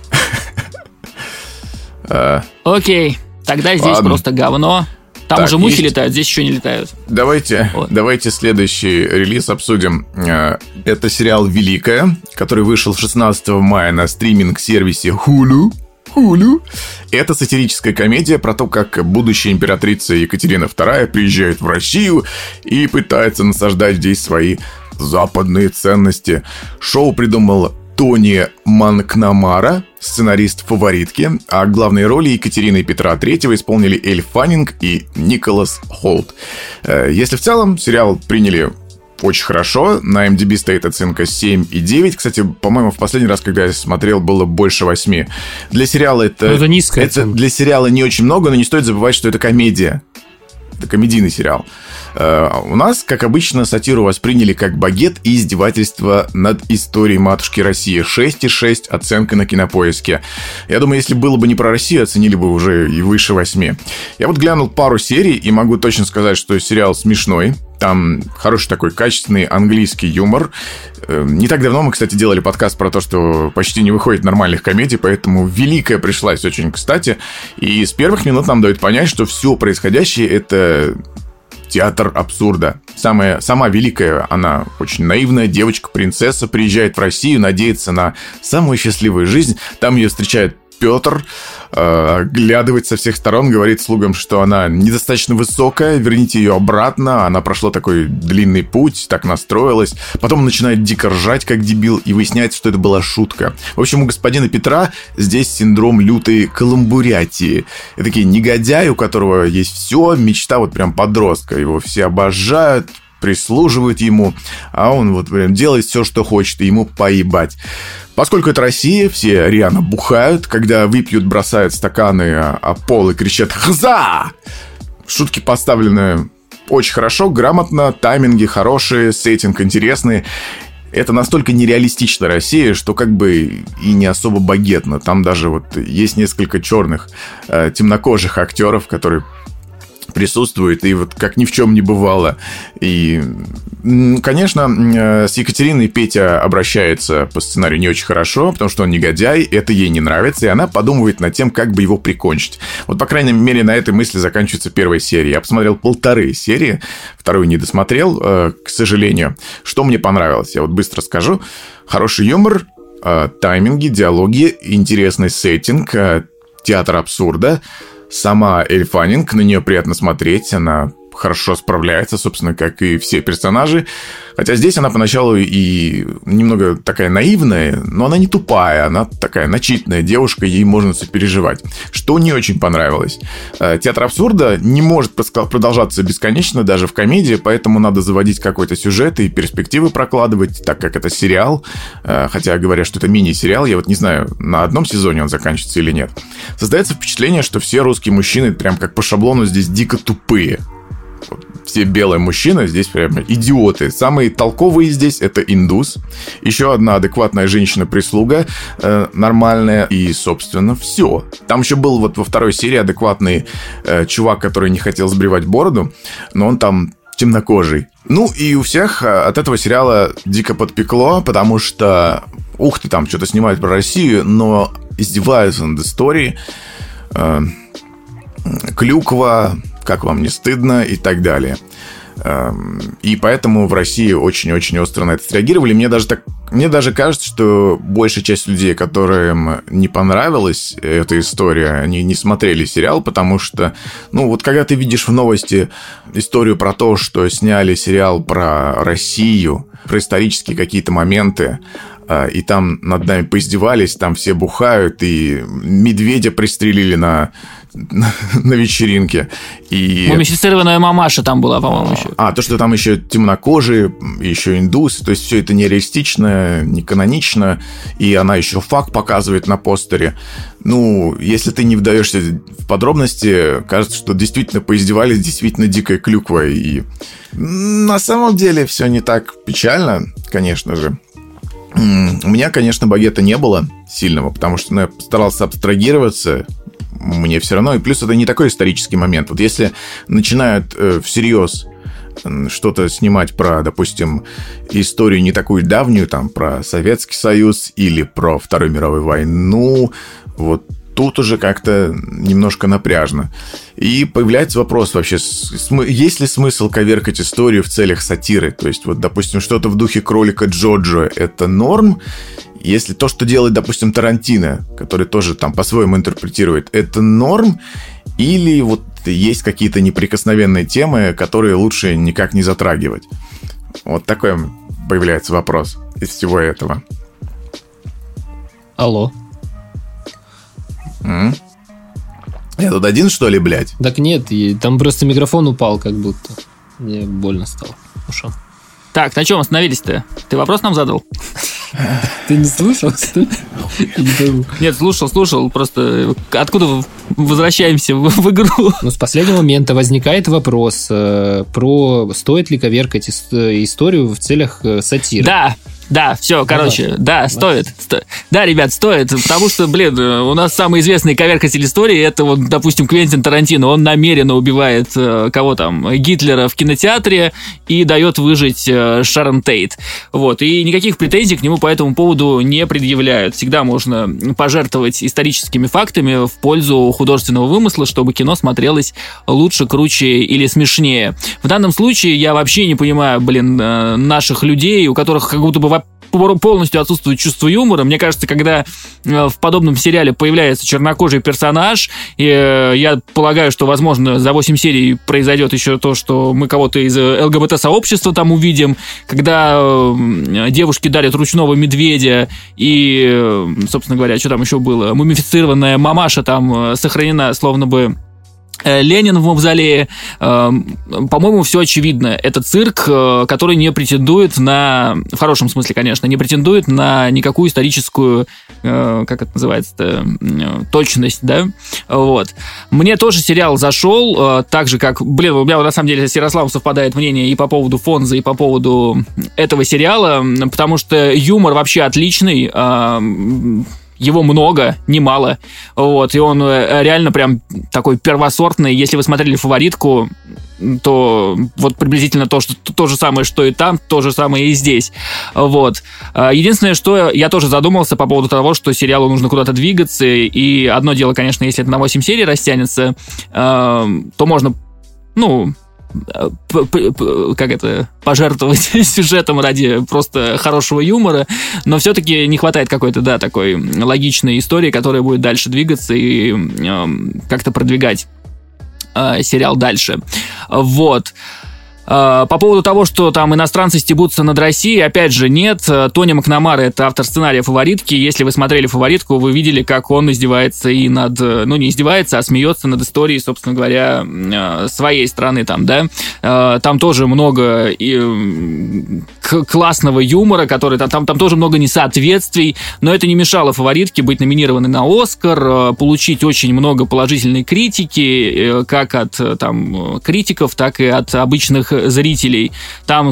Окей. Тогда здесь Ладно. Просто говно. Там так, уже мухи есть... летают, здесь еще не летают. Давайте, вот. давайте следующий релиз обсудим. Это сериал «Великая», который вышел шестнадцатого мая на стриминг-сервисе Hulu. Hulu. Это сатирическая комедия про то, как будущая императрица Екатерина вторая приезжает в Россию и пытается насаждать здесь свои западные ценности. Шоу придумал Тони Манкнамара, сценарист «Фаворитки», а главные роли Екатерины и Петра третьего исполнили Эль Фаннинг и Николас Холт. Если в целом сериал приняли очень хорошо, на эм ди би стоит оценка семь и девять. Кстати, по-моему, в последний раз, когда я смотрел, было больше восьми. Для сериала это... это низкая это для сериала не очень много, но не стоит забывать, что это комедия. Это комедийный сериал. У нас, как обычно, сатиру восприняли как багет и издевательство над историей матушки России. шесть и шесть оценка на Кинопоиске. Я думаю, если было бы не про Россию, оценили бы уже и выше восьми. Я вот глянул пару серий и могу точно сказать, что сериал смешной. Там хороший такой качественный английский юмор. Не так давно мы, кстати, делали подкаст про то, что почти не выходит нормальных комедий, поэтому великая пришлась очень кстати. И с первых минут нам дают понять, что все происходящее — это театр абсурда. Самая, сама великая, она очень наивная девочка-принцесса, приезжает в Россию, надеется на самую счастливую жизнь. Там ее встречает Петр, э, оглядывает со всех сторон, говорит слугам, что она недостаточно высокая, верните ее обратно, она прошла такой длинный путь, так настроилась. Потом начинает дико ржать, как дебил, и выясняется, что это была шутка. В общем, у господина Петра здесь синдром лютой каламбурятии. Это такие негодяй, у которого есть все, мечта вот прям подростка. Его все обожают, прислуживают ему, а он вот прям делает все, что хочет, и ему поебать. Поскольку это Россия, все рьяно бухают, когда выпьют, бросают стаканы о пол и кричат «Хза!». Шутки поставлены очень хорошо, грамотно, тайминги хорошие, сеттинг интересный. Это настолько нереалистична Россия, что как бы и не особо багетно. Там даже вот есть несколько черных, э, темнокожих актеров, которые присутствует, и вот как ни в чем не бывало. И, конечно, с Екатериной Петя обращается по сценарию не очень хорошо, потому что он негодяй, это ей не нравится, и она подумывает над тем, как бы его прикончить. Вот, по крайней мере, на этой мысли заканчивается первая серия. Я посмотрел полторы серии, вторую не досмотрел, к сожалению. Что мне понравилось? Я вот быстро скажу. Хороший юмор, тайминги, диалоги, интересный сеттинг, театр абсурда. Сама Эль Фаннинг, на нее приятно смотреть, она хорошо справляется, собственно, как и все персонажи. Хотя здесь она поначалу и немного такая наивная, но она не тупая, она такая начитанная девушка, ей можно сопереживать. Что не очень понравилось. Театр абсурда не может продолжаться бесконечно даже в комедии, поэтому надо заводить какой-то сюжет и перспективы прокладывать, так как это сериал. Хотя говорят, что это мини-сериал, я вот не знаю, на одном сезоне он заканчивается или нет. Создается впечатление, что все русские мужчины прям как по шаблону здесь дико тупые. Все белые мужчины здесь прям идиоты. Самые толковые здесь — это индус. Еще одна адекватная женщина-прислуга, э, нормальная. И, собственно, все. Там еще был вот во второй серии адекватный э, чувак, который не хотел сбривать бороду, но он там темнокожий. Ну, и у всех от этого сериала дико подпекло, потому что, ух ты, там что-то снимают про Россию, но издеваются над историей. Э, клюква... как вам не стыдно и так далее. И поэтому в России очень-очень остро на это среагировали. Мне даже, так, мне даже кажется, что большая часть людей, которым не понравилась эта история, они не смотрели сериал, потому что, ну, вот когда ты видишь в новости историю про то, что сняли сериал про Россию, про исторические какие-то моменты, и там над нами поиздевались, там все бухают, и медведя пристрелили на, на, на вечеринке. И... Мумифицированная мамаша там была, по-моему, еще. А, то, что там еще темнокожие, еще индусы, то есть все это нереалистично, не канонично, и она еще факт показывает на постере. Ну, если ты не вдаешься в подробности, кажется, что действительно поиздевались, действительно дикая клюква. И на самом деле все не так печально, конечно же. У меня, конечно, багета не было сильного, потому что ну, я старался абстрагироваться, мне все равно. И плюс это не такой исторический момент. Вот если начинают э, всерьез что-то снимать про, допустим, историю не такую давнюю, там, про Советский Союз или про Вторую мировую войну, вот тут уже как-то немножко напряжно. И появляется вопрос вообще, есть ли смысл коверкать историю в целях сатиры? То есть, вот, допустим, что-то в духе кролика Джоджо – это норм? Если то, что делает, допустим, Тарантино, который тоже там по-своему интерпретирует, это норм? Или вот есть какие-то неприкосновенные темы, которые лучше никак не затрагивать? Вот такой появляется вопрос из всего этого. Алло. М? Я тут один, что ли, блядь? Так нет, и там просто микрофон упал, как будто. Мне больно стало ушам. Так, на чем остановились-то? Ты вопрос нам задал? Ты не слушал, что ли? Нет, слушал, слушал. Просто откуда возвращаемся в, в игру? Ну, с последнего момента возникает вопрос э, про стоит ли коверкать ис- историю в целях э, сатиры. Да. Да, все, короче, да, да стоит. Сто... Да, ребят, стоит, потому что, блин, у нас самый известный коверкатель истории, это вот, допустим, Квентин Тарантино. Он намеренно убивает э, кого там, Гитлера в кинотеатре и дает выжить э, Шарон Тейт. Вот, и никаких претензий к нему по этому поводу не предъявляют. Всегда можно пожертвовать историческими фактами в пользу художественного вымысла, чтобы кино смотрелось лучше, круче или смешнее. В данном случае я вообще не понимаю, блин, э, наших людей, у которых как будто бы полностью отсутствует чувство юмора. Мне кажется, когда в подобном сериале появляется чернокожий персонаж, и я полагаю, что, возможно, за восемь серий произойдет еще то, что мы кого-то из ЛГБТ-сообщества там увидим, когда девушки дарят ручного медведя, и, собственно говоря, что там еще было? Мумифицированная мамаша там сохранена, словно бы Ленин в мавзолее. По-моему, все очевидно. Это цирк, который не претендует на, в хорошем смысле, конечно, не претендует на никакую историческую, как это называется-то, точность, да? Вот. Мне тоже сериал зашел, так же, как, блин, у меня на самом деле с Ярославом совпадает мнение и по поводу Фонза, и по поводу этого сериала, потому что юмор вообще отличный, его много, немало, вот, и он реально прям такой первосортный. Если вы смотрели «Фаворитку», то вот приблизительно то, что, то же самое, что и там, то же самое и здесь, вот. Единственное, что я тоже задумался по поводу того, что сериалу нужно куда-то двигаться, и одно дело, конечно, если это на восемь серий растянется, то можно, ну... как это, пожертвовать сюжетом ради просто хорошего юмора, но все-таки не хватает какой-то, да, такой логичной истории, которая будет дальше двигаться и э, как-то продвигать э, сериал дальше. Вот. По поводу того, что там иностранцы стебутся над Россией, опять же, нет. Тони Макнамара — это автор сценария «Фаворитки». Если вы смотрели «Фаворитку», вы видели, как он издевается и над... Ну, не издевается, а смеется над историей, собственно говоря, своей страны там, да. Там тоже много и классного юмора, который... Там, там тоже много несоответствий, но это не мешало «Фаворитке» быть номинированной на «Оскар», получить очень много положительной критики, как от там, критиков, так и от обычных зрителей. Там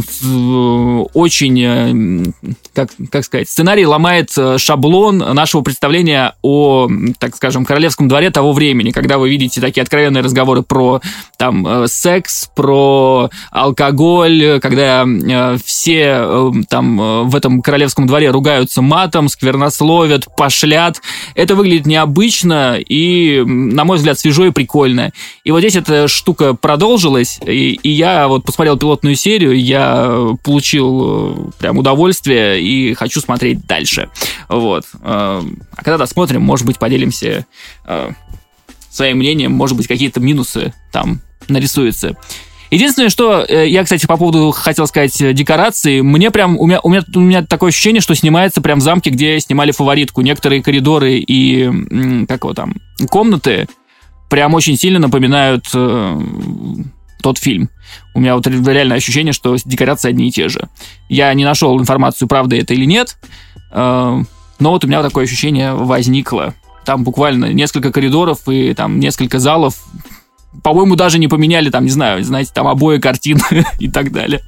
очень, как, как сказать, сценарий ломает шаблон нашего представления о, так скажем, королевском дворе того времени, когда вы видите такие откровенные разговоры про там секс, про алкоголь, когда все там в этом королевском дворе ругаются матом, сквернословят, пошлят. Это выглядит необычно и, на мой взгляд, свежо и прикольно. И вот здесь эта штука продолжилась, и, и я вот посмотрел пилотную серию, я получил прям удовольствие и хочу смотреть дальше. Вот. А когда досмотрим, может быть, поделимся своим мнением, может быть, какие-то минусы там нарисуются. Единственное, что я, кстати, по поводу хотел сказать декорации, мне прям, у меня, у меня, у меня такое ощущение, что снимается прям в замке, где снимали «Фаворитку». Некоторые коридоры и, как его там, комнаты прям очень сильно напоминают э, тот фильм. У меня вот реально ощущение, что декорации одни и те же. Я не нашел информацию, правда это или нет, э, но вот у меня такое ощущение возникло. Там буквально несколько коридоров и там несколько залов. По-моему, даже не поменяли, там, не знаю, знаете, там обои, картин и так далее.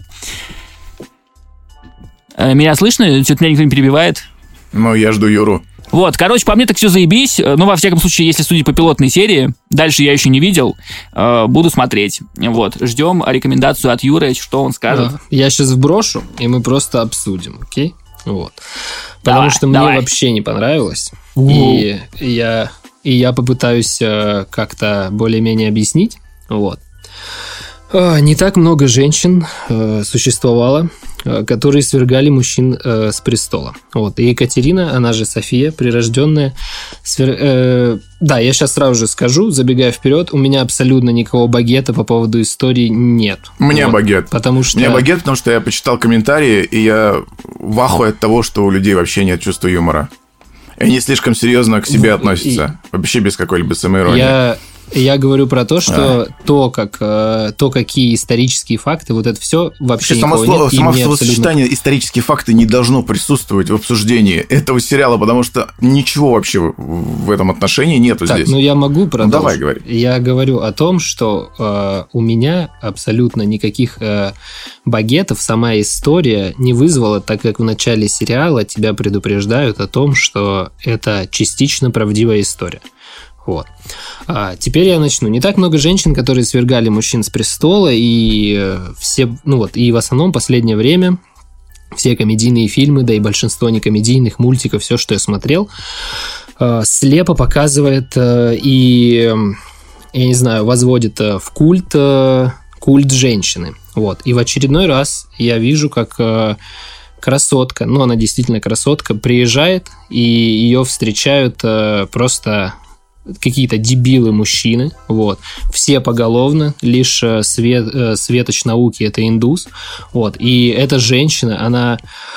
Меня слышно? Что-то меня никто не перебивает? Ну, я жду Юру. Вот, короче, по мне так все заебись. Ну, во всяком случае, если судить по пилотной серии, дальше я еще не видел, буду смотреть. Вот, ждем рекомендацию от Юры, что он скажет. Да. Я сейчас вброшу, и мы просто обсудим, окей? Вот. Потому давай, что мне давай. вообще не понравилось. И я, и я попытаюсь э, как-то более-менее объяснить. Вот. Э, не так много женщин э, существовало, э, которые свергали мужчин э, с престола. Вот. И Екатерина, она же София, прирожденная... Свер... Э, да, я сейчас сразу же скажу, забегая вперед, у меня абсолютно никакого багета по поводу истории нет. У меня вот. багет. Потому что... У меня багет, потому что я почитал комментарии, и я в ахуе от того, что у людей вообще нет чувства юмора. И они слишком серьезно к себе относятся. И... Вообще без какой-либо самоиронии. Я... Я говорю про то, что а. то, как, то, какие исторические факты, вот это все вообще само слово, нет. Само словосочетание абсолютно... «исторические факты» не должно присутствовать в обсуждении этого сериала, потому что ничего вообще в этом отношении нету так, здесь. Ну, я могу продолжить. Ну, давай, говори. Я говорю о том, что э, у меня абсолютно никаких э, багетов сама история не вызвала, так как в начале сериала тебя предупреждают о том, что это частично правдивая история. Вот. А теперь я начну. Не так много женщин, которые свергали мужчин с престола, и все, ну вот, и в основном в последнее время все комедийные фильмы, да и большинство некомедийных мультиков, все, что я смотрел, слепо показывает и, я не знаю, возводит в культ, культ женщины. Вот. И в очередной раз я вижу, как красотка, ну, она действительно красотка, приезжает, и ее встречают просто... какие-то дебилы-мужчины, вот, все поголовно, лишь свет, светоч науки – это индус, вот, и эта женщина, она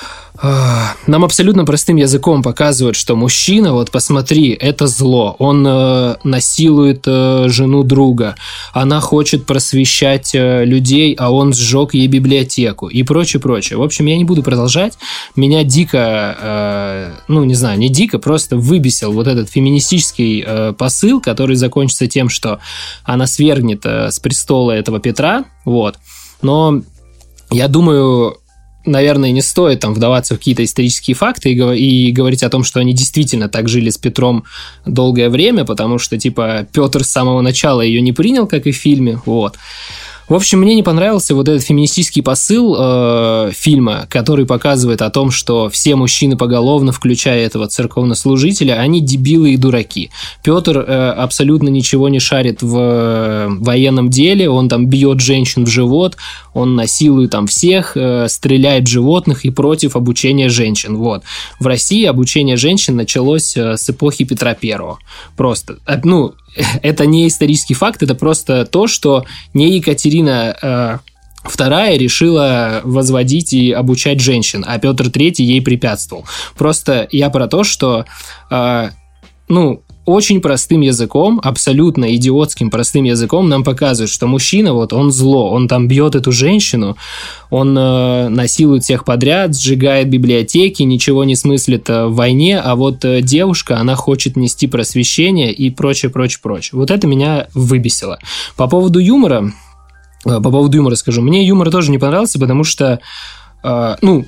нам абсолютно простым языком показывает, что мужчина, вот посмотри, это зло, он э, насилует э, жену друга, она хочет просвещать э, людей, а он сжег ей библиотеку и прочее, прочее. В общем, я не буду продолжать, меня дико, э, ну не знаю, не дико, просто выбесил вот этот феминистический э, посыл, который закончится тем, что она свергнет э, с престола этого Петра, вот, но я думаю... Наверное, не стоит там вдаваться в какие-то исторические факты и, и говорить о том, что они действительно так жили с Петром долгое время, потому что, типа, Петр с самого начала ее не принял, как и в фильме, вот. В общем, мне не понравился вот этот феминистический посыл э, фильма, который показывает о том, что все мужчины поголовно, включая этого церковнослужителя, они дебилы и дураки. Петр э, абсолютно ничего не шарит в э, военном деле, он там бьет женщин в живот, он насилует там всех, э, стреляет в животных и против обучения женщин. Вот. В России обучение женщин началось э, с эпохи Петра Первого. Просто, ну... Это не исторический факт, это просто то, что не Екатерина э, Вторая решила возводить и обучать женщин, а Петр Третий ей препятствовал. Просто я про то, что э, ну, очень простым языком, абсолютно идиотским простым языком нам показывают, что мужчина, вот он зло, он там бьет эту женщину, он э, насилует всех подряд, сжигает библиотеки, ничего не смыслит э, в войне, а вот э, девушка, она хочет нести просвещение и прочее, прочее, прочее. Вот это меня выбесило. По поводу юмора, э, по поводу юмора скажу, мне юмор тоже не понравился, потому что, э, ну,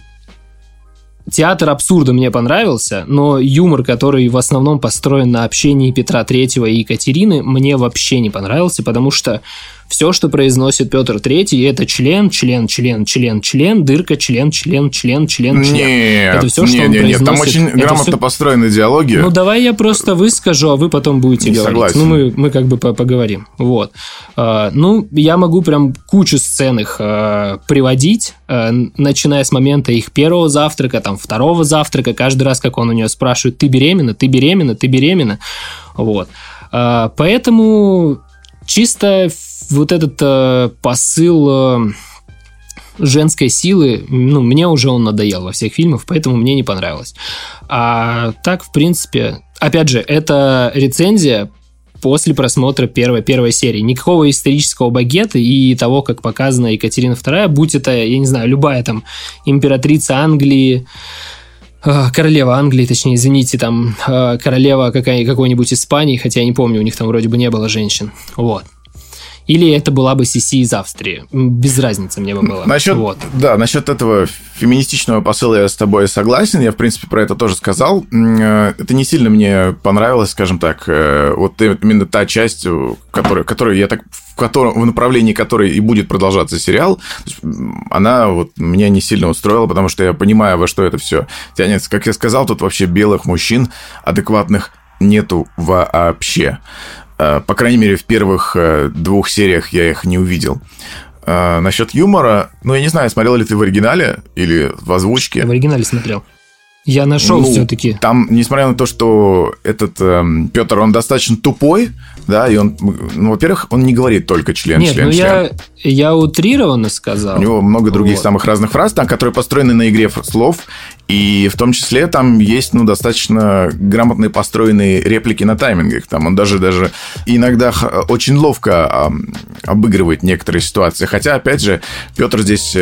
театр абсурда мне понравился, но юмор, который в основном построен на общении Петра Третьего и Екатерины, мне вообще не понравился, потому что все, что произносит Петр Третий, это член, член, член, член, член, дырка, член, член, член, член, член. Нет, это все, нет, что он нет, произносит. Нет, там очень грамотно все... построена диалоги. Ну, давай я просто выскажу, а вы потом будете не говорить. Согласен. Ну, мы, мы как бы поговорим. Вот. А, ну, я могу прям кучу сцен их а, приводить, а, начиная с момента их первого завтрака, там, второго завтрака, каждый раз, как он у нее спрашивает, ты беременна, ты беременна, ты беременна. Вот. А, поэтому чисто вот этот э, посыл э, женской силы, ну, мне уже он надоел во всех фильмах, поэтому мне не понравилось. А так, в принципе, опять же, это рецензия после просмотра первой, первой серии. Никакого исторического багета и того, как показана Екатерина Вторая, будь это, я не знаю, любая там императрица Англии, королева Англии, точнее, извините, там королева какая- какой-нибудь Испании, хотя я не помню, у них там вроде бы не было женщин. Вот. Или это была бы Сиси из Австрии. Без разницы мне бы было. Насчет, вот. Да, насчет этого феминистичного посыла я с тобой согласен. Я, в принципе, про это тоже сказал. Это не сильно мне понравилось, скажем так. Вот именно та часть, которая, которую я так... В, котором, в направлении которой и будет продолжаться сериал, она вот меня не сильно устроила, потому что я понимаю, во что это все тянется. Как я сказал, тут вообще белых мужчин адекватных нету вообще. По крайней мере, в первых двух сериях я их не увидел. Насчет юмора, ну, я не знаю, смотрел ли ты в оригинале или в озвучке. Я в оригинале смотрел. Я нашел ну, все-таки. Там, несмотря на то, что этот э, Петр, он достаточно тупой, да, и он, ну, во-первых, он не говорит только член, Нет, член, ну член. я, я утрированно сказал. У него много других вот. самых разных фраз, там, которые построены на игре слов, и в том числе там есть, ну, достаточно грамотные построенные реплики на таймингах. Там он даже, даже иногда очень ловко обыгрывает некоторые ситуации. Хотя, опять же, Петр здесь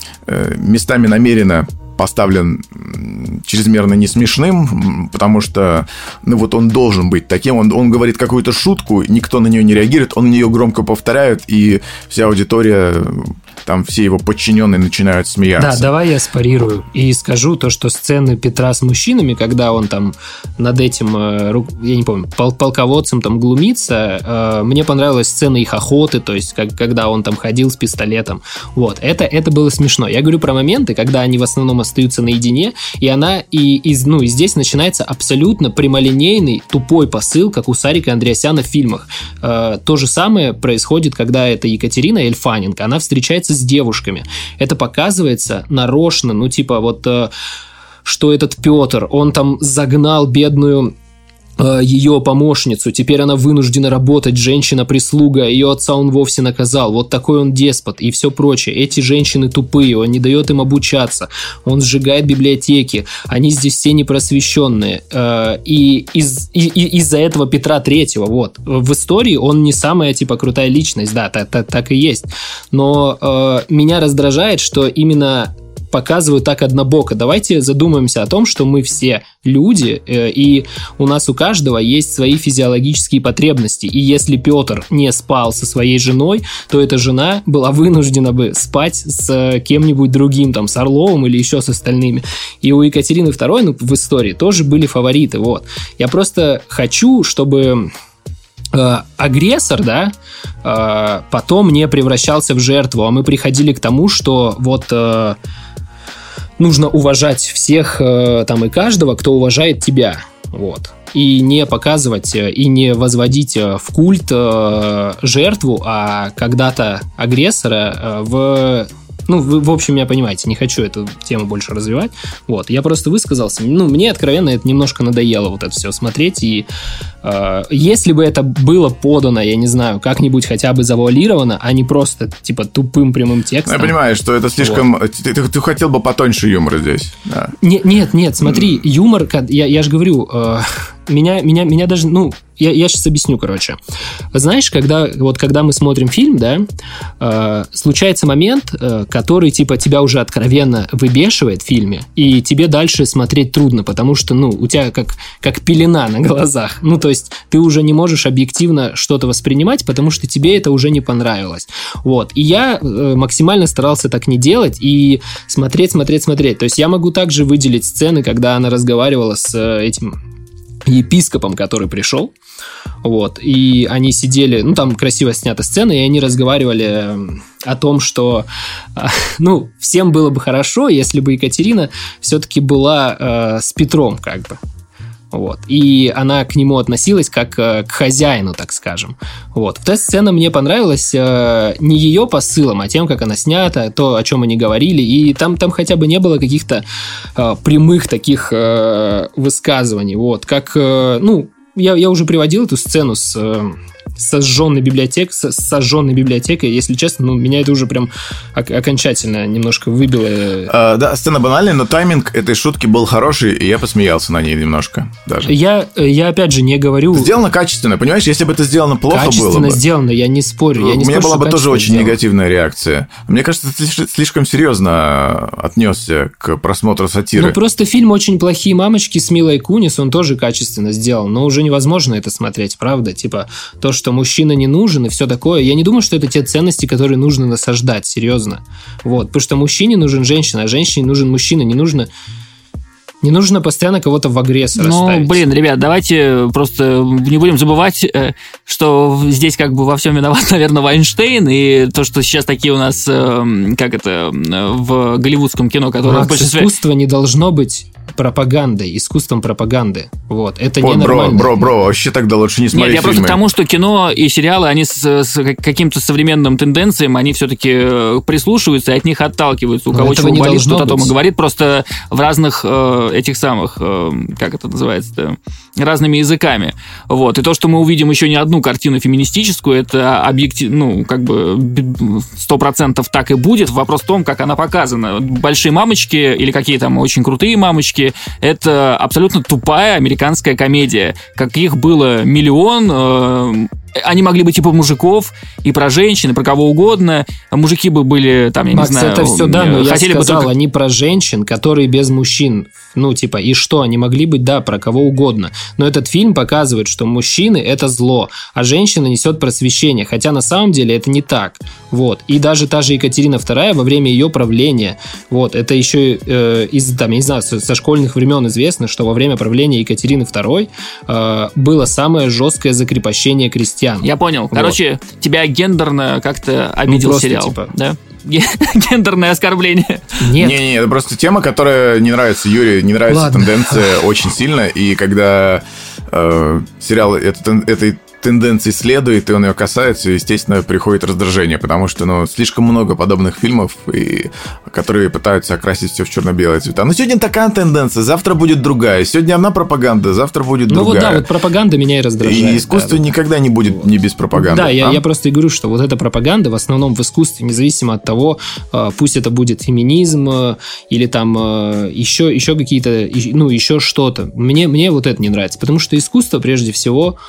местами намеренно поставлен чрезмерно не смешным, потому что, ну, вот он должен быть таким. Он, он говорит какую-то шутку, никто на нее не реагирует, он ее громко повторяет, и вся аудитория, там все его подчиненные начинают смеяться. Да, давай я спарирую и скажу то, что сцены Петра с мужчинами, когда он там над этим, я не помню, пол- полководцем там глумится, мне понравилась сцена их охоты, то есть как, когда он там ходил с пистолетом. Вот, это, это было смешно. Я говорю про моменты, когда они в основном остаются наедине, и она, и, и, ну, и здесь начинается абсолютно прямолинейный, тупой посыл, как у Сарика Андреасяна в фильмах. Э, то же самое происходит, когда это Екатерина Эльфаненко, она встречается с девушками. Это показывается нарочно, ну, типа, вот, э, что этот Петр, он там загнал бедную ее помощницу, теперь она вынуждена работать, женщина-прислуга, ее отца он вовсе наказал, вот такой он деспот и все прочее. Эти женщины тупые, он не дает им обучаться, он сжигает библиотеки, они здесь все непросвещенные. И, из, и, и из-за этого Петра Третьего, вот, в истории он не самая, типа, крутая личность, да, так, так, так и есть, но э, меня раздражает, что именно показывают так однобоко. Давайте задумаемся о том, что мы все люди, э, и у нас у каждого есть свои физиологические потребности. И если Петр не спал со своей женой, то эта жена была вынуждена бы спать с кем-нибудь другим, там, с Орловым или еще с остальными. И у Екатерины Второй, ну, в истории тоже были фавориты. Вот. Я просто хочу, чтобы э, агрессор, да, э, потом не превращался в жертву, а мы приходили к тому, что вот э, нужно уважать всех э, там и каждого, кто уважает тебя, вот. И не показывать, и не возводить в культ э, жертву, а когда-то агрессора э, в... Ну, вы, в общем, меня понимаете, не хочу эту тему больше развивать. Вот, я просто высказался. Ну, мне, откровенно, это немножко надоело вот это все смотреть. И э, если бы это было подано, я не знаю, как-нибудь хотя бы завуалировано, а не просто, типа, тупым прямым текстом. Я понимаю, что это слишком... Вот. Ты, ты, ты хотел бы потоньше юмора здесь. Да. Не, нет, нет, смотри, юмор, я, я же говорю... Э, Меня, меня, меня даже, ну, я, я сейчас объясню, короче. Знаешь, когда, вот, когда мы смотрим фильм, да, э, случается момент, э, который, типа, тебя уже откровенно выбешивает в фильме, и тебе дальше смотреть трудно, потому что, ну, у тебя как, как пелена на глазах. Ну, то есть, ты уже не можешь объективно что-то воспринимать, потому что тебе это уже не понравилось. Вот. И я э, максимально старался так не делать и смотреть, смотреть, смотреть. То есть, я могу также выделить сцены, когда она разговаривала с э, этим... епископом, который пришел, вот, и они сидели, ну, там красиво снята сцена, и они разговаривали о том, что, ну, всем было бы хорошо, если бы Екатерина все-таки была э, с Петром, как бы. Вот. И она к нему относилась как к хозяину, так скажем. Вот. Эта сцена мне понравилась э, не ее посылом, а тем, как она снята, то, о чем они говорили. И там, там хотя бы не было каких-то э, прямых таких э, высказываний. Вот. Как, э, ну, я, я уже приводил эту сцену с... Э, сожженной библиотекой, с сожженной библиотекой, если честно, ну, меня это уже прям окончательно немножко выбило. А, да, сцена банальная, но тайминг этой шутки был хороший, и я посмеялся на ней немножко даже. Я, я опять же не говорю... Сделано качественно, понимаешь? Если бы это сделано плохо было бы... Качественно сделано, я не спорю. Я не У меня спорю, была бы тоже очень сделано. негативная реакция. Мне кажется, ты слишком серьезно отнесся к просмотру сатиры. Ну, просто фильм «Очень плохие мамочки» с Милой Кунис, он тоже качественно сделан, но уже невозможно это смотреть, правда? Типа, то, что мужчина не нужен и все такое. Я не думаю, что это те ценности, которые нужно насаждать, серьезно. Вот. Потому что мужчине нужен женщина, а женщине нужен мужчина. Не нужно... Не нужно постоянно кого-то в агрессора ну, ставить. Ну, блин, ребят, давайте просто не будем забывать, что здесь как бы во всем виноват, наверное, Вайнштейн, и то, что сейчас такие у нас, как это, в голливудском кино, которое... Макс, в большинстве... искусство не должно быть пропагандой, искусством пропаганды. Вот. Это Ой, ненормально. Бро, бро, бро, вообще тогда лучше не смотреть Нет, я фильмы. просто к тому, что кино и сериалы, они с, с каким-то современным тенденциям, они все-таки прислушиваются и от них отталкиваются. У Но кого этого чего не болит, должно кто-то о том и быть. говорит. Просто в разных э, э, этих самых, э, как это называется-то, разными языками. Вот. И то, что мы увидим еще не одну картину феминистическую, это объектив, ну, как бы сто процентов так и будет. Вопрос в том, как она показана. Большие мамочки или какие там очень крутые мамочки, это абсолютно тупая американская комедия. Каких было миллион... Э, они могли быть и про мужиков, и про женщин, и про кого угодно. Мужики бы были, там, я Макс, не знаю... это все, да, но я сказал, бы только... они про женщин, которые без мужчин. Ну, типа, и что? Они могли быть, да, про кого угодно. Но этот фильм показывает, что мужчины – это зло, а женщина несет просвещение. Хотя на самом деле это не так. Вот. И даже та же Екатерина вторая во время ее правления, вот, это еще э, из, там, я не знаю, со, со школьных времен известно, что во время правления Екатерины второй э, было самое жесткое закрепощение крестьян. Я понял. Вот. Короче, тебя гендерно как-то обидел ну, сериал. Типа... Да? Гендерное оскорбление. Нет. Не-не, это просто тема, которая не нравится Юре, не нравится Ладно. Тенденция очень сильно. И когда э, сериал это, этой тенденции следует, и он ее касается, естественно, приходит раздражение, потому что, ну, слишком много подобных фильмов, и, которые пытаются окрасить все в черно-белые цвета. Но сегодня такая тенденция, завтра будет другая. Сегодня одна пропаганда, завтра будет другая. Ну вот да, вот пропаганда меня и раздражает. И искусство да, никогда не будет не без пропаганды. Да, а? я, я просто и говорю, что вот эта пропаганда в основном в искусстве, независимо от того, пусть это будет феминизм или там еще, еще какие-то, ну, еще что-то. Мне, мне вот это не нравится, потому что искусство, прежде всего,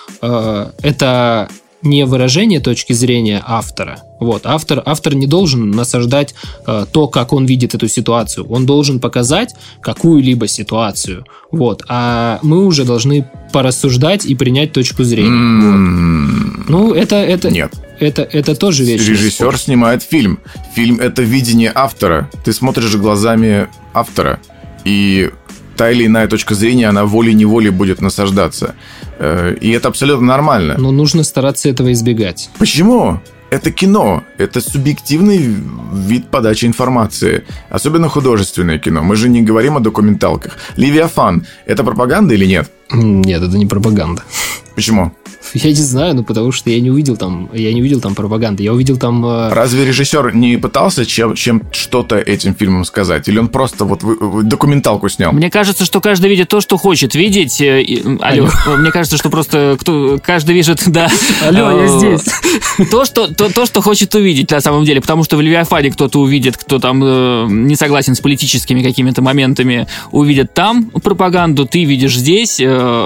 это не выражение точки зрения автора. Вот. Автор, автор не должен насаждать э, то, как он видит эту ситуацию. Он должен показать какую-либо ситуацию. Вот. А мы уже должны порассуждать и принять точку зрения. Mm-hmm. Вот. Ну, это... это... Нет. Это, это тоже вечный Режиссер спор. Снимает фильм. Фильм – это видение автора. Ты смотришь глазами автора. И та или иная точка зрения, она волей-неволей будет насаждаться. И это абсолютно нормально. Но нужно стараться этого избегать. Почему? Это кино. Это субъективный вид подачи информации. Особенно художественное кино. Мы же не говорим о документалках. «Левиафан» – это пропаганда или нет? Нет, это не пропаганда. Почему? Я не знаю, ну потому что я не увидел там, я не увидел там пропаганды, я увидел там... Э... Разве режиссер не пытался чем, чем что-то этим фильмом сказать? Или он просто вот документалку снял? Мне кажется, что каждый видит то, что хочет видеть. Алло, Алло. Мне кажется, что просто кто, каждый видит, да. Алло, я здесь. То что, то, то, что хочет увидеть на самом деле, потому что в «Левиафане» кто-то увидит, кто там э, не согласен с политическими какими-то моментами, увидит там пропаганду, ты видишь здесь, э,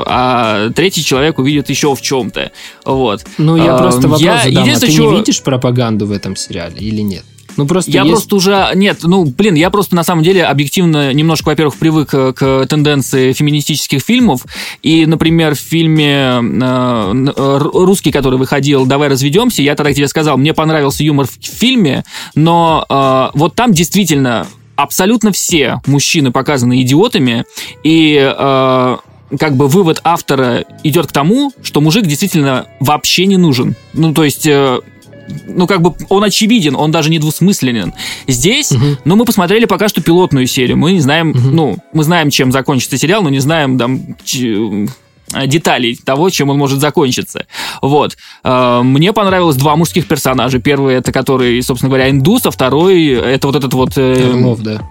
а третий человек увидит еще в чем-то. Вот. Ну, я просто вопрос я, задам, а ты чего... не видишь пропаганду в этом сериале или нет? Ну, просто я есть... просто уже... Нет, ну, блин, я просто на самом деле объективно немножко, во-первых, привык к тенденции феминистических фильмов. И, например, в фильме э, русский, который выходил «Давай разведемся», я тогда тебе сказал, мне понравился юмор в фильме, но э, вот там действительно абсолютно все мужчины показаны идиотами, и... Э, как бы вывод автора идет к тому, что мужик действительно вообще не нужен. Ну, то есть... Ну, как бы он очевиден, он даже не двусмысленен. Здесь, uh-huh. ну, мы посмотрели пока что пилотную серию. Мы не знаем, uh-huh. ну, мы знаем, чем закончится сериал, но не знаем, там... Ч- деталей того, чем он может закончиться. Вот. Мне понравилось два мужских персонажа. Первый, это который, собственно говоря, индус, а второй, это вот этот вот... Орлов, да.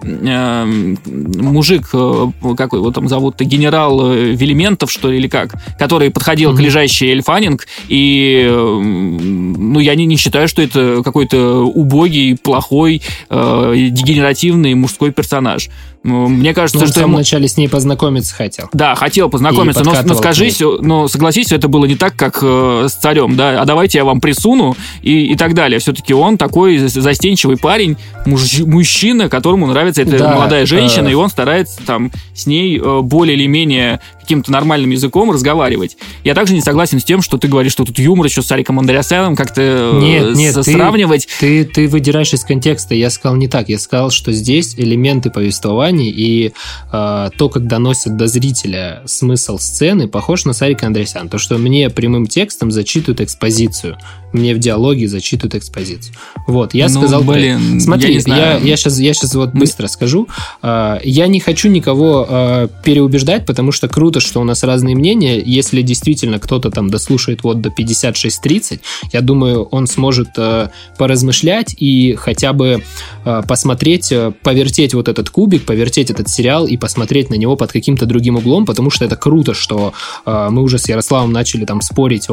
Мужик, как его там зовут-то, генерал Велиментов, что ли, или как, который подходил mm-hmm. к лежащей Эль Фаннинг, и, ну, я не, не считаю, что это какой-то убогий, плохой, дегенеративный мужской персонаж. Мне кажется, но он что... в самом ему... начале с ней познакомиться хотел. Да, хотел познакомиться, но, но скажись, но согласись, это было не так, как э, с царем, да, а давайте я вам присуну и, и так далее. Все-таки он такой застенчивый парень, муж, мужчина, которому нравится эта да, молодая женщина, э... и он старается там с ней э, более или менее каким-то нормальным языком разговаривать. Я также не согласен с тем, что ты говоришь, что тут юмор еще с Сариком Андреасяном как-то нет, нет, с- ты, сравнивать. Ты, ты выдираешь из контекста. Я сказал не так. Я сказал, что здесь элементы повествования и э, то, как доносят до зрителя смысл сцены, похож на Сарика Андреасяна. То, что мне прямым текстом зачитывают экспозицию. Мне в диалоге зачитывают экспозицию. Вот, я ну, сказал... блин, Смотри, я, я, я, сейчас, я сейчас вот быстро скажу. Э, я не хочу никого э, переубеждать, потому что круто, что у нас разные мнения. Если действительно кто-то там дослушает вот до пятьдесят шесть тридцать, я думаю, он сможет э, поразмышлять и хотя бы э, посмотреть, э, повертеть вот этот кубик, повертеть повертеть этот сериал и посмотреть на него под каким-то другим углом, потому что это круто, что э, мы уже с Ярославом начали там спорить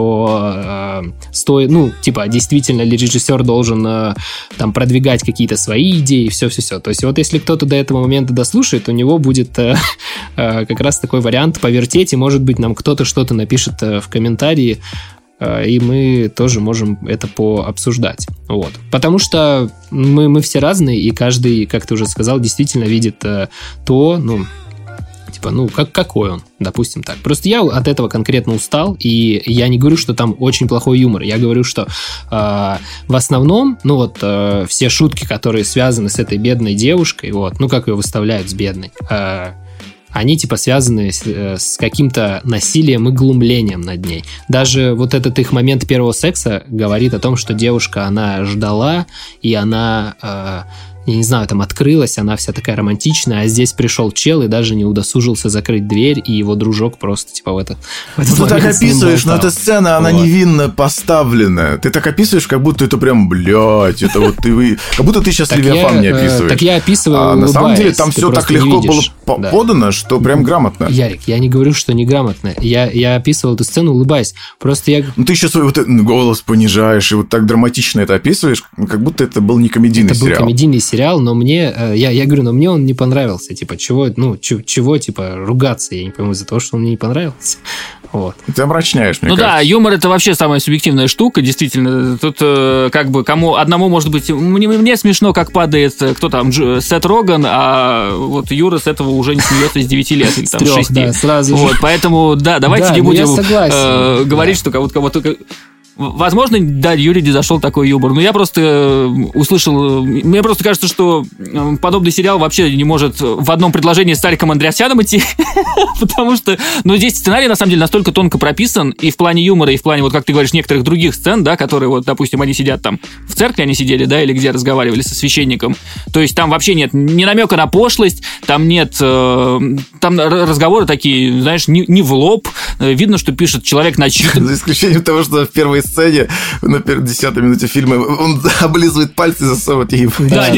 о э, сто... ну, типа, действительно ли режиссер должен э, там продвигать какие-то свои идеи, все-все-все. То есть вот если кто-то до этого момента дослушает, у него будет э, э, как раз такой вариант повертеть, и, может быть, нам кто-то что-то напишет э, в комментарии, и мы тоже можем это пообсуждать. Вот. Потому что мы, мы все разные, и каждый, как ты уже сказал, действительно видит э, то, ну, типа, ну, как, какой он, допустим так. Просто я от этого конкретно устал, и я не говорю, что там очень плохой юмор. Я говорю, что э, в основном, ну, вот, э, все шутки, которые связаны с этой бедной девушкой, вот, ну, как ее выставляют с бедной, э, они типа связаны с, с каким-то насилием и глумлением над ней. Даже вот этот их момент первого секса говорит о том, что девушка, она ждала, и она, э, я не знаю, там открылась, она вся такая романтичная, а здесь пришел чел и даже не удосужился закрыть дверь, и его дружок просто типа в этот, в этот Ты так описываешь, но эта сцена, она вот. невинно поставленная. Ты так описываешь, как будто это прям, блядь, это вот ты... Как будто ты сейчас Левиафан не описываешь. Так я описываю, а на самом деле там все так легко было да. подано, что прям грамотно. Ярик, я не говорю, что неграмотно. Я, я описывал эту сцену, улыбаясь. Просто я... Ну ты еще свой вот голос понижаешь и вот так драматично это описываешь, как будто это был не комедийный это сериал. Это был комедийный сериал, но мне... Я, я говорю, но мне он не понравился. Типа, чего, ну, чего, чего, типа, ругаться? Я не пойму, из-за того, что он мне не понравился. Вот. Ты омрачняешь, мне ну кажется. Ну да, юмор – это вообще самая субъективная штука, действительно. Тут э, как бы кому одному, может быть... Мне, мне смешно, как падает, кто там, Дж, Сет Роган, а вот Юра с этого уже не смеется с девяти лет или там, с шести. Да, сразу вот, же. Поэтому, да, давайте да, не будем э, говорить, да. что кого-то... кого-то Возможно, да, Юрий зашел такой юмор, но я просто услышал... Мне просто кажется, что подобный сериал вообще не может в одном предложении с Тариком Андреасяном идти, потому что, ну, здесь сценарий, на самом деле, настолько тонко прописан, и в плане юмора, и в плане, вот как ты говоришь, некоторых других сцен, да, которые, вот, допустим, они сидят там, в церкви они сидели, да, или где разговаривали со священником, то есть там вообще нет ни намека на пошлость, там нет... Э, там разговоры такие, знаешь, не, не в лоб, видно, что пишет человек начитан. За исключением того, что в первой сцене на десятой минуте фильма он облизывает пальцы и засовывает ей в... Да,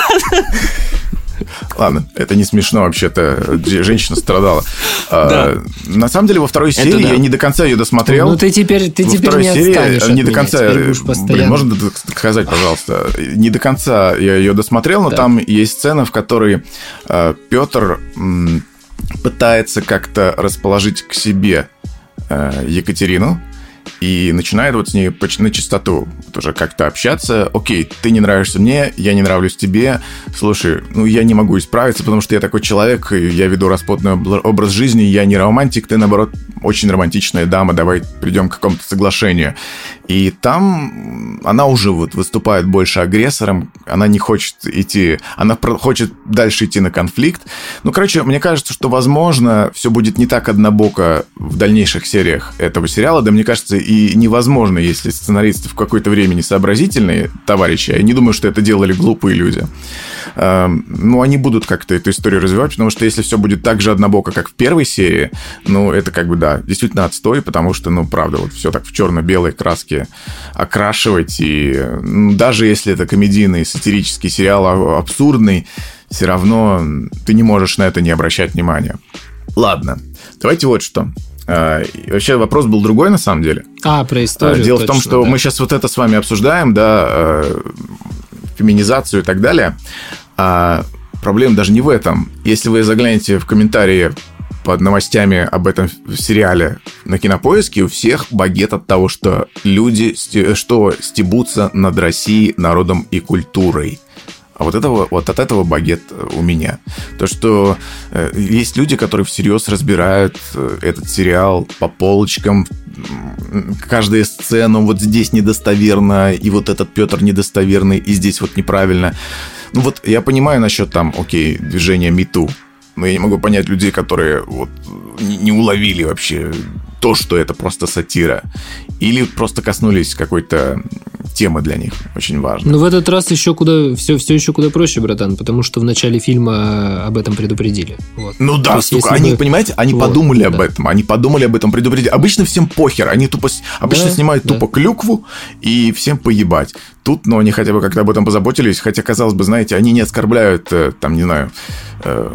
Ладно, это не смешно вообще-то. Женщина страдала. Да. А, на самом деле, во второй серии да. я не до конца ее досмотрел. Ну, ты теперь, ты во теперь второй не серии отстанешь не от до меня. конца. Блин, можно сказать, пожалуйста? Не до конца я ее досмотрел, но да. там есть сцена, в которой э, Петр м, пытается как-то расположить к себе э, Екатерину. И начинает вот с ней на чистоту вот уже как-то общаться. Окей, ты не нравишься мне, я не нравлюсь тебе. Слушай, ну я не могу исправиться, потому что я такой человек, я веду распутный образ жизни, я не романтик, ты, наоборот, очень романтичная дама, давай придем к какому-то соглашению. И там она уже вот выступает больше агрессором, она не хочет идти, она хочет дальше идти на конфликт. Ну, короче, мне кажется, что, возможно, все будет не так однобоко в дальнейших сериях этого сериала, да мне кажется, и невозможно, если сценаристы в какое-то время не сообразительные товарищи, я не думаю, что это делали глупые люди, ну, они будут как-то эту историю развивать, потому что если все будет так же однобоко, как в первой серии, ну, это как бы, да, действительно отстой, потому что, ну, правда, вот все так в черно-белой краске окрашивать, и ну, даже если это комедийный, сатирический сериал, абсурдный, все равно ты не можешь на это не обращать внимания. Ладно, давайте вот что. Вообще вопрос был другой, на самом деле. А, про историю. Дело точно, в том, что да. мы сейчас вот это с вами обсуждаем, да, феминизацию и так далее. А проблема даже не в этом. Если вы заглянете в комментарии под новостями об этом сериале на Кинопоиске, у всех багет от того, что люди что стебутся над Россией, народом и культурой. А вот, этого, вот от этого багет у меня. То, что э, есть люди, которые всерьез разбирают э, этот сериал по полочкам, каждая сцена вот здесь недостоверна, и вот этот Петр недостоверный, и здесь вот неправильно. Ну вот я понимаю насчет там, окей, движения MeToo, но я не могу понять людей, которые вот не, не уловили вообще то, что это просто сатира. Или просто коснулись какой-то темы для них очень важны. Ну, в этот раз еще куда, все, все еще куда проще, братан, потому что в начале фильма об этом предупредили. Вот. Ну да, есть, сука, они, бы... понимаете, они вот, подумали об да. этом, они подумали об этом, предупредили. Обычно всем похер, они тупо, обычно да, снимают да. тупо клюкву и всем поебать. Тут, но они хотя бы как-то об этом позаботились, хотя, казалось бы, знаете, они не оскорбляют, там, не знаю... Э-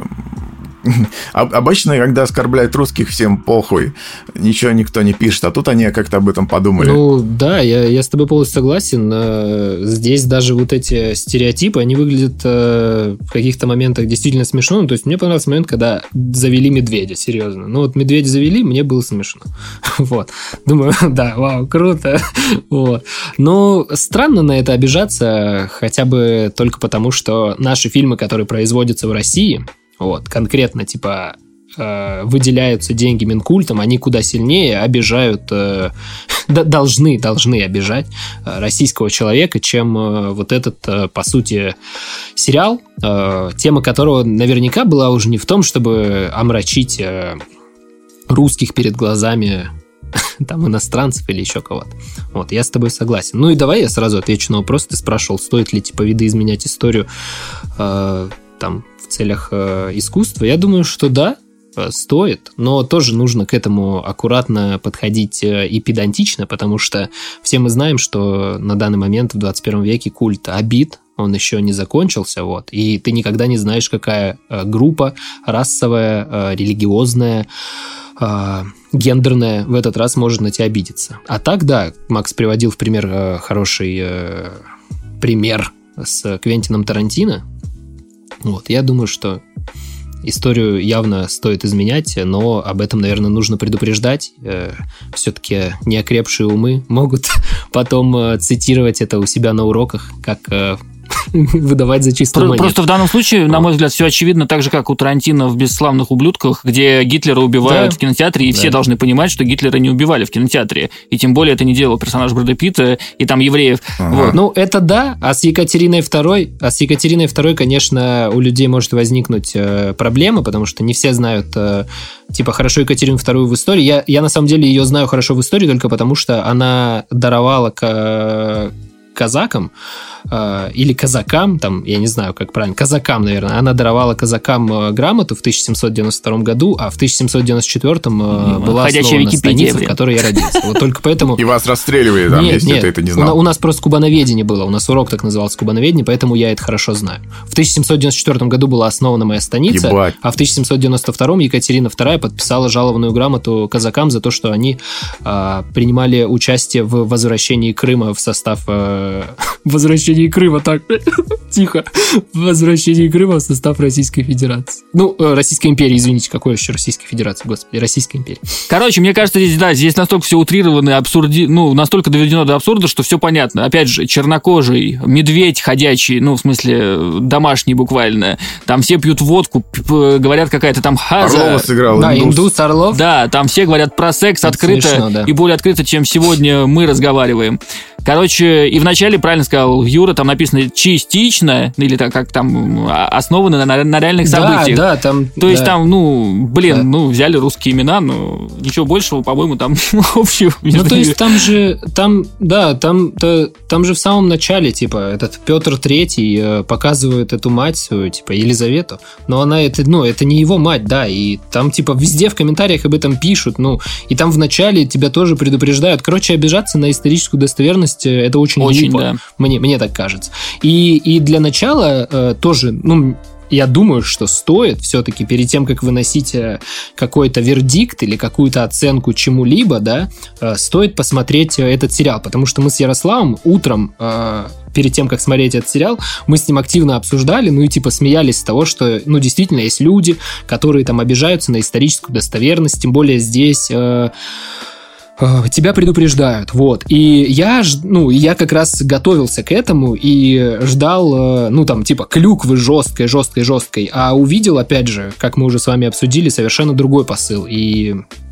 Обычно, когда оскорбляют русских, всем похуй. Ничего никто не пишет. А тут они как-то об этом подумали. Ну, да, я, я с тобой полностью согласен. Здесь даже вот эти стереотипы, они выглядят в каких-то моментах действительно смешно. Ну, то есть, мне понравился момент, когда завели медведя, серьезно. Ну, вот медведя завели, мне было смешно. Вот. Думаю, да, вау, круто. Вот. Но странно на это обижаться, хотя бы только потому, что наши фильмы, которые производятся в России... Вот, конкретно, типа, э, выделяются деньги Минкультом, они куда сильнее обижают, э, должны, должны обижать э, российского человека, чем э, вот этот, э, по сути, сериал, э, тема которого наверняка была уже не в том, чтобы омрачить э, русских перед глазами там иностранцев или еще кого-то. Вот, я с тобой согласен. Ну и давай я сразу отвечу на вопрос. Ты спрашивал, стоит ли, типа, видоизменять историю э, там, в целях э, искусства. Я думаю, что да, э, стоит, но тоже нужно к этому аккуратно подходить э, и педантично, потому что все мы знаем, что на данный момент в двадцать первом веке культ обид, он еще не закончился, вот, и ты никогда не знаешь, какая э, группа расовая, э, религиозная, э, гендерная в этот раз может на тебя обидеться. А так, да, Макс приводил в пример э, хороший э, пример с Квентином Тарантино. Вот, я думаю, что историю явно стоит изменять, но об этом, наверное, нужно предупреждать. Все-таки неокрепшие умы могут потом цитировать это у себя на уроках, как выдавать за чистую монету. Просто в данном случае, на мой взгляд, все очевидно, так же, как у Тарантино в «Бесславных ублюдках», где Гитлера убивают да. в кинотеатре, и да. все должны понимать, что Гитлера не убивали в кинотеатре. И тем более это не делал персонаж Брэда Питта и там евреев. Ага. Вот. Ну, это да, а с Екатериной второй, а с Екатериной второй, конечно, у людей может возникнуть э, проблема, потому что не все знают, э, типа, хорошо Екатерину вторую в истории. Я, я, на самом деле, ее знаю хорошо в истории только потому, что она даровала к... казакам э, или казакам, там, я не знаю, как правильно, казакам, наверное, она даровала казакам э, грамоту в тысяча семьсот девяносто втором году, а в тысяча семьсот девяносто четвёртом э, была основана станица, в которой я родился. Вот только поэтому... И вас расстреливали там, нет, если нет, ты это не знал. У, у нас просто кубановедение было, у нас урок так назывался кубановедение, поэтому я это хорошо знаю. В тысяча семьсот девяносто четвёртом году была основана моя станица, Ебать. а в тысяча семьсот девяносто втором Екатерина вторая подписала жалованную грамоту казакам за то, что они э, принимали участие в возвращении Крыма в состав... Э, возвращение Крыма, так, тихо, возвращение Крыма в состав Российской Федерации. Ну, Российской империи, извините, какой еще Российской Федерации, господи, Российской империи. Короче, мне кажется, здесь, да, здесь настолько все утрировано и абсурди... ну, настолько доведено до абсурда, что все понятно. Опять же, чернокожий, медведь ходячий, ну, в смысле, домашний буквально, там все пьют водку, говорят какая-то там хаза. Орлова сыграл, да, индус. индус Орлов. Да, там все говорят про секс это открыто смешно, да. и более открыто, чем сегодня мы разговариваем. Короче, и вначале, правильно сказал Юра, там написано частично, или так как там основано на, на реальных да, событиях. Да, там... То есть да. там, ну, блин, да. ну, взяли русские имена, но ничего большего, по-моему, там общего. Ну, то есть там же, там, да, там, то, там же в самом начале, типа, этот Петр Третий показывает эту мать свою, типа, Елизавету, но она, это, ну, это не его мать, да, и там, типа, везде в комментариях об этом пишут, ну, и там в начале тебя тоже предупреждают. Короче, обижаться на историческую достоверность это очень, очень глупо, да. мне, мне так кажется. И, и для начала э, тоже, ну, я думаю, что стоит все-таки перед тем, как выносить какой-то вердикт или какую-то оценку чему-либо, да, э, стоит посмотреть этот сериал, потому что мы с Ярославом утром, э, перед тем, как смотреть этот сериал, мы с ним активно обсуждали, ну и типа смеялись с того, что, ну, действительно есть люди, которые там обижаются на историческую достоверность, тем более здесь... Э, тебя предупреждают, вот. И я, ну, я как раз готовился к этому и ждал, ну, там, типа, клюквы жесткой, жесткой, жесткой, а увидел, опять же, как мы уже с вами обсудили, совершенно другой посыл. И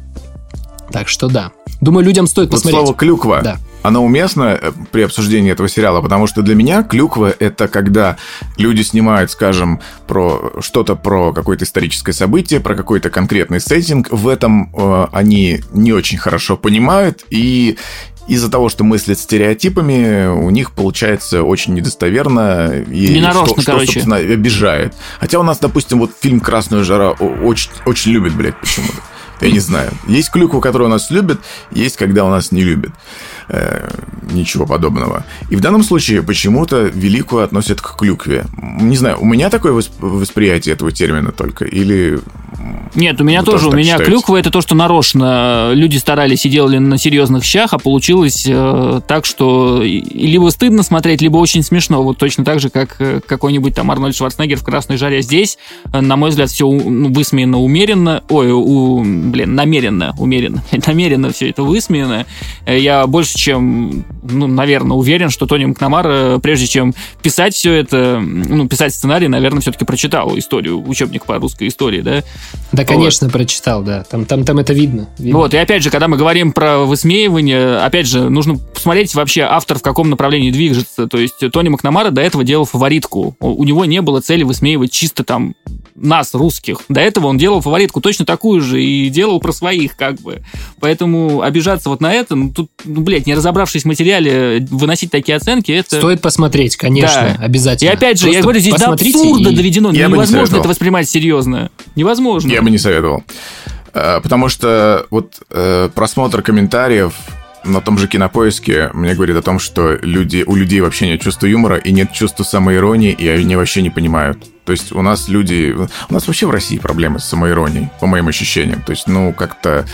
так что да. Думаю, людям стоит вот посмотреть. Слово «клюква». Да. Оно уместно при обсуждении этого сериала, потому что для меня клюква – это когда люди снимают, скажем, про что-то про какое-то историческое событие, про какой-то конкретный сеттинг. В этом э, они не очень хорошо понимают, и из-за того, что мыслят стереотипами, у них получается очень недостоверно. И ненарочно, что, короче. Что, собственно, обижает. Хотя у нас, допустим, вот фильм «Красная жара» очень, очень любят, блядь, почему-то. Я не знаю. Есть клюква, которую у нас любят, есть, когда у нас не любят. Э, ничего подобного. И в данном случае почему-то великую относят к клюкве. Не знаю, у меня такое восприятие этого термина только, или... Нет, у меня Вы тоже. тоже У меня считаете? клюква — это то, что нарочно люди старались и делали на серьезных щах, а получилось э, так, что либо стыдно смотреть, либо очень смешно. Вот точно так же, как э, какой-нибудь там Арнольд Шварценеггер в «Красной жаре». Здесь, э, на мой взгляд, все ну, высмеяно умеренно. Ой, у, блин, намеренно, умеренно. намеренно все это высмеяно. Э, Я больше чем, ну, наверное, уверен, что Тони Макнамара, э, прежде чем писать все это, ну, писать сценарий, наверное, все-таки прочитал историю, учебник по русской истории, да? Да, конечно, прочитал, да. Там, там, там это видно. видно. Вот, и опять же, когда мы говорим про высмеивание, опять же, нужно посмотреть вообще автор в каком направлении движется. То есть Тони Макнамара до этого делал «Фаворитку». У него не было цели высмеивать чисто там нас, русских. До этого он делал «Фаворитку» точно такую же и делал про своих, как бы. Поэтому обижаться вот на это, ну, тут, ну, блядь, не разобравшись в материале, выносить такие оценки, это... Стоит посмотреть, конечно, Да. обязательно. И опять же, Просто я говорю, здесь до посмотрите абсурда и- доведено. Я бы не Невозможно советовал. это воспринимать серьезно. Невозможно. Я бы не советовал. Э, Потому что вот э, просмотр комментариев на том же Кинопоиске мне говорит о том, что люди, у людей вообще нет чувства юмора и нет чувства самоиронии, и они вообще не понимают. То есть у нас люди... У нас вообще в России проблемы с самоиронией, по моим ощущениям. То есть, ну, как-то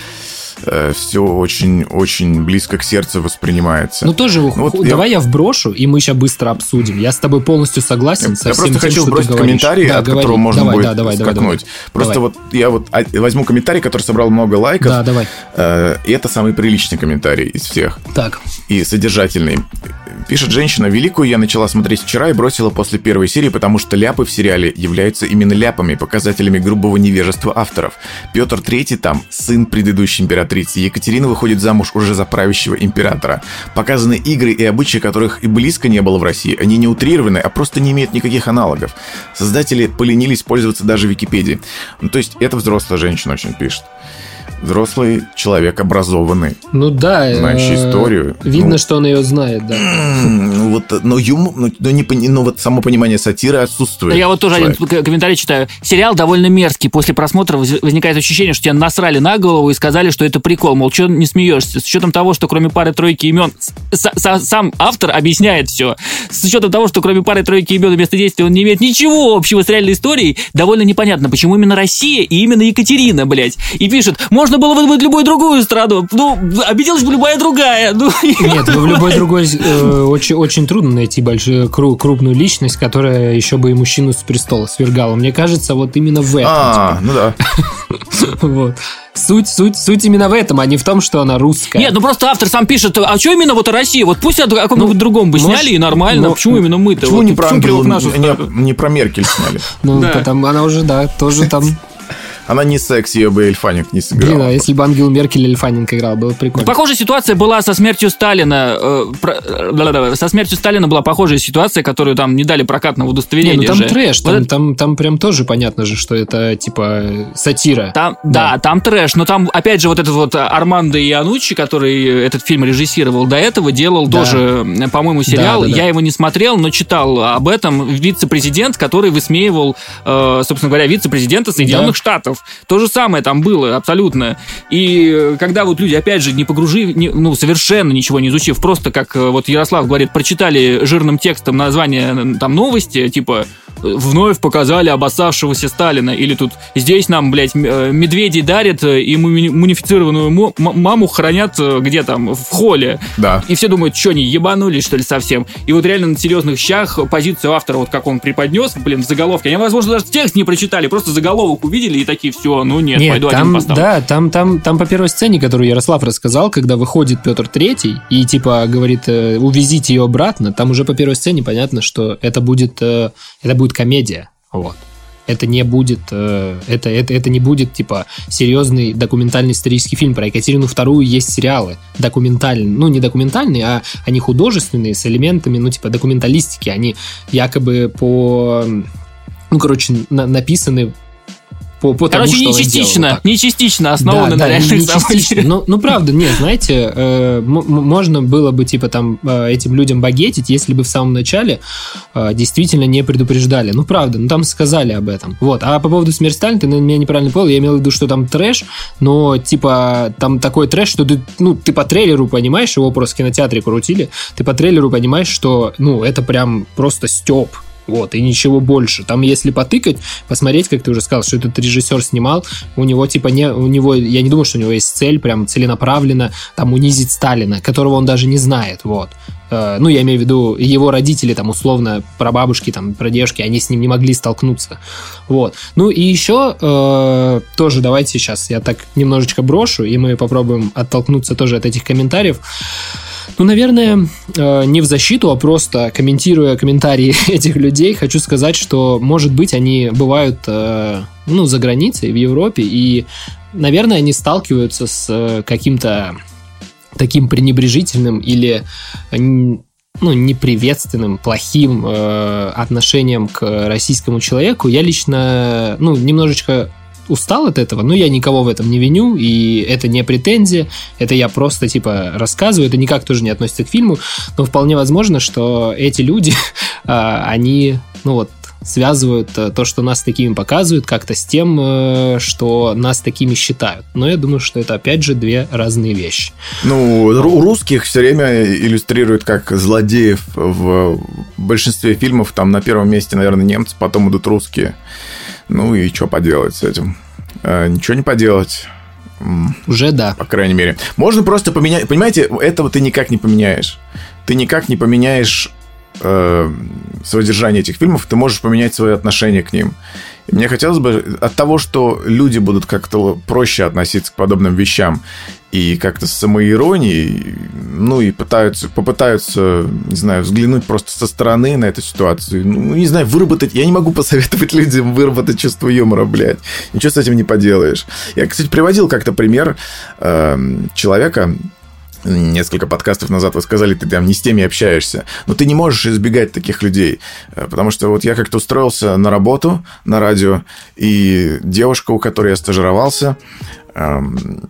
все очень-очень близко к сердцу воспринимается. Ну тоже, Ну, вот давай я- я... вброшу, и мы сейчас быстро обсудим. Я с тобой полностью согласен Я, со я всем просто тем, хочу что ты сбросить говоришь. комментарий, Да, от говори. которого можно давай, будет да, давай, давай, скакнуть. давай. Просто Давай. вот я вот а, возьму комментарий, который собрал много лайков. Да, давай. э, и это самый приличный комментарий из всех. Так. И содержательный. Пишет женщина: «Великую я начала смотреть вчера и бросила после первой серии, потому что ляпы в сериале являются именно ляпами, показателями грубого невежества авторов. Петр Третий там сын предыдущей императрицы. Екатерина выходит замуж уже за правящего императора. Показаны игры и обычаи, которых и близко не было в России. Они не утрированы, а просто не имеют никаких аналогов. Создатели поленились пользоваться даже Википедией». Ну, то есть это взрослая женщина очень пишет. Взрослый человек, образованный. Ну да. Знающий э, историю. Видно, Ну. что он ее знает, да. Ну, вот, но юмор, ну, ну, не, пони- ну, вот само понимание сатиры отсутствует. Да, я вот тоже один Человек. к- комментарий читаю. Сериал довольно мерзкий. После просмотра воз- возникает ощущение, что тебя насрали на голову и сказали, что это прикол. Мол, что не смеешься? С учетом того, что кроме пары-тройки имен... с- с- Сам автор объясняет все. С учетом того, что кроме пары-тройки имен и места действия он не имеет ничего общего с реальной историей, довольно непонятно, почему именно Россия и именно Екатерина, блядь. И пишет, можно было выдумать любую другую страну. Ну, обиделась бы любая другая. Ну, Нет, ну, в любой другой э, очень, очень трудно найти большую, кру- крупную личность, которая еще бы и мужчину с престола свергала. Мне кажется, вот именно в этом. А, ну да. Вот. Суть, суть, суть именно в этом, а не в том, что она русская. Нет, ну просто автор сам пишет, а что именно вот о России? Вот пусть о каком-нибудь другом бы может, сняли, и нормально. ну, Почему именно мы-то? Почему Вот не про почему Ангелу, только нашу страну? не, не про Меркель сняли? Ну, Да. потому она уже, да, тоже там... Она не секс, ее бы Эльфаник не сыграл. Блин, а если бы Ангел Меркель или Эльфаненко играл, было бы прикольно. Похожая ситуация была со смертью Сталина. э, про- э, Со смертью Сталина была похожая ситуация, которую там не дали прокатного Не, удостоверения. ну там же. трэш, Вот там, это- там, там прям тоже понятно же, что это типа сатира. Там, да. там трэш, но там, опять же, вот этот вот Армандо Ианнуччи, который этот фильм режиссировал, до этого делал Да. тоже, по-моему, сериал. Да, да, да. Я его не смотрел, но читал об этом. Вице-президент, который высмеивал, э, собственно говоря, вице-президента Соединенных Да. Штатов. То же самое там было, абсолютно. И э, когда вот люди, опять же, не погружив, не- ну, совершенно ничего не изучив, просто, как э, вот Ярослав говорит, прочитали жирным текстом название э, там новости, типа «Вновь показали обоссавшегося Сталина», или тут «Здесь нам, блядь, м- э, медведей дарят э, и муми- мумифицированную мо- м- маму хранят э, где там, в холле». Да. И все думают, что они ебанулись, что ли, совсем? И вот реально на серьезных щах позицию автора, вот как он преподнес, блин, в заголовке, они, возможно, даже текст не прочитали, просто заголовок увидели и такие, все, ну нет, Нет, пойду один там, поставлю. да, там, там, там по первой сцене, которую Ярослав рассказал, когда выходит Петр Третий и типа говорит, э, увезите ее обратно, там уже по первой сцене понятно, что это будет, э, это будет комедия, вот. Это не будет, э, это, это, это не будет, типа, серьезный документальный исторический фильм. Про Екатерину Вторую есть сериалы документальные, ну, не документальные, а они художественные, с элементами, ну, типа, документалистики. Они якобы по, ну, короче, на- написаны по, по Короче, тому, не что частично, он делал, не частично основано да, на да, реальных не частично. событиях. Ну, ну, правда, нет, знаете, э, м- можно было бы, типа, там, э, этим людям багетить, если бы в самом начале э, действительно не предупреждали. Ну, правда, ну, там сказали об этом. Вот. А по поводу «Смерть Сталина», ты меня неправильно понял, я имел в виду, что там трэш, но, типа, там такой трэш, что ты, ну, ты по трейлеру понимаешь, его просто в кинотеатре крутили, ты по трейлеру понимаешь, что, ну, это прям просто стёб. Вот, и ничего больше. Там, если потыкать, посмотреть, как ты уже сказал, что этот режиссер снимал, у него, типа, не, у него, я не думаю, что у него есть цель, прям целенаправленно, там, унизить Сталина, которого он даже не знает, вот. Э, ну, я имею в виду, его родители, там, условно, прабабушки, там, прадедушки, они с ним не могли столкнуться, вот. Ну, и еще, э, тоже давайте сейчас я так немножечко брошу, и мы попробуем оттолкнуться тоже от этих комментариев. Ну, наверное, не в защиту, а просто комментируя комментарии этих людей, хочу сказать, что, может быть, они бывают, ну, за границей, в Европе, и, наверное, они сталкиваются с каким-то таким пренебрежительным или, ну, неприветственным, плохим отношением к российскому человеку. Я лично, ну, немножечко устал от этого, но я никого в этом не виню, и это не претензия, это я просто, типа, рассказываю, это никак тоже не относится к фильму, но вполне возможно, что эти люди, они, ну вот, связывают то, что нас такими показывают, как-то с тем, что нас такими считают. Но я думаю, что это, опять же, две разные вещи. Ну, у русских все время иллюстрируют как злодеев в большинстве фильмов. Там на первом месте, наверное, немцы, потом идут русские. Ну и что поделать с этим? Э, ничего не поделать. Уже да. По крайней мере. Можно просто поменять... Понимаете, этого ты никак не поменяешь. Ты никак не поменяешь э, содержание этих фильмов. Ты можешь поменять свое отношение к ним. И мне хотелось бы от того, что люди будут как-то проще относиться к подобным вещам и как-то с самоиронией, ну, и пытаются, попытаются, не знаю, взглянуть просто со стороны на эту ситуацию. Ну, не знаю, выработать... Я не могу посоветовать людям выработать чувство юмора, блядь. Ничего с этим не поделаешь. Я, кстати, приводил как-то пример э, человека... Несколько подкастов назад вы сказали, ты там не с теми общаешься. Но ты не можешь избегать таких людей. Потому что вот я как-то устроился на работу на радио, и девушка, у которой я стажировался, эм,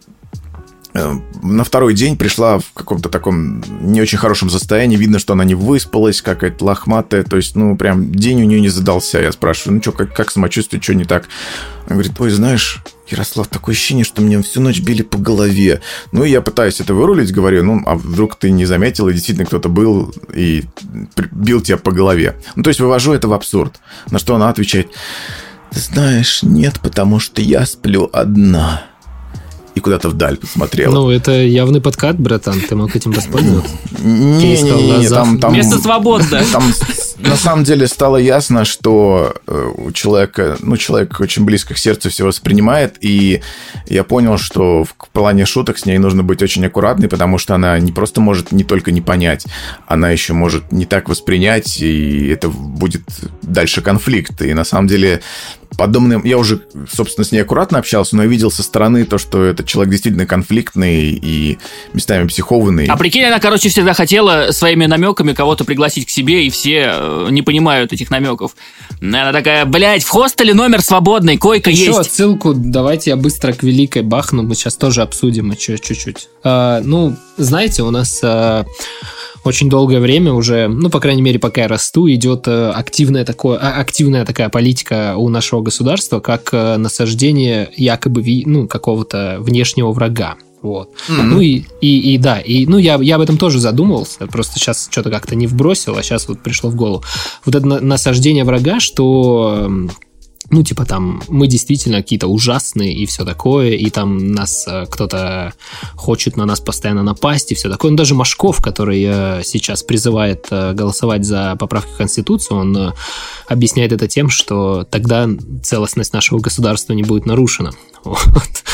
на второй день пришла в каком-то таком не очень хорошем состоянии. Видно, что она не выспалась, какая-то лохматая. То есть, ну, прям день у нее не задался. Я спрашиваю, ну, что, как, как самочувствие, что не так? Она говорит, ой, знаешь... Ярослав, такое ощущение, что меня всю ночь били по голове. Ну, и я пытаюсь это вырулить, говорю, ну, а вдруг ты не заметил, и действительно кто-то был и бил тебя по голове. Ну, то есть, вывожу это в абсурд. На что она отвечает, ты знаешь, нет, потому что я сплю одна. И куда-то вдаль посмотрела. Ну, это явный подкат, братан, ты мог этим воспользоваться? Не-не-не, там, там... Место свободно. Там на самом деле стало ясно, что у человека, ну, человек очень близко к сердцу все воспринимает, и я понял, что в плане шуток с ней нужно быть очень аккуратной, потому что она не просто может не только не понять, она еще может не так воспринять, и это будет дальше конфликт. И на самом деле... Подобным, я уже, собственно, с ней аккуратно общался, но я видел со стороны то, что этот человек действительно конфликтный и местами психованный. А прикинь, она, короче, всегда хотела своими намеками кого-то пригласить к себе, и все не понимают этих намеков. Она такая, блядь, в хостеле номер свободный, койка Еще есть. отсылку давайте я быстро к Великой бахну, мы сейчас тоже обсудим еще чуть-чуть. А, ну, знаете, у нас... А... очень долгое время уже, ну, по крайней мере, пока я расту, идет активная, такое, активная такая политика у нашего государства, как насаждение якобы, ну, какого-то внешнего врага. Вот. Mm-hmm. Ну и, и, и да, и, ну, я, я об этом тоже задумывался, просто сейчас что-то как-то не вбросил, а сейчас вот пришло в голову. Вот это насаждение врага, что... Ну, типа, там, мы действительно какие-то ужасные и все такое, и там нас э, кто-то хочет на нас постоянно напасть и все такое. Ну, даже Машков, который э, сейчас призывает э, голосовать за поправки в Конституцию, он э, объясняет это тем, что тогда целостность нашего государства не будет нарушена. Вот.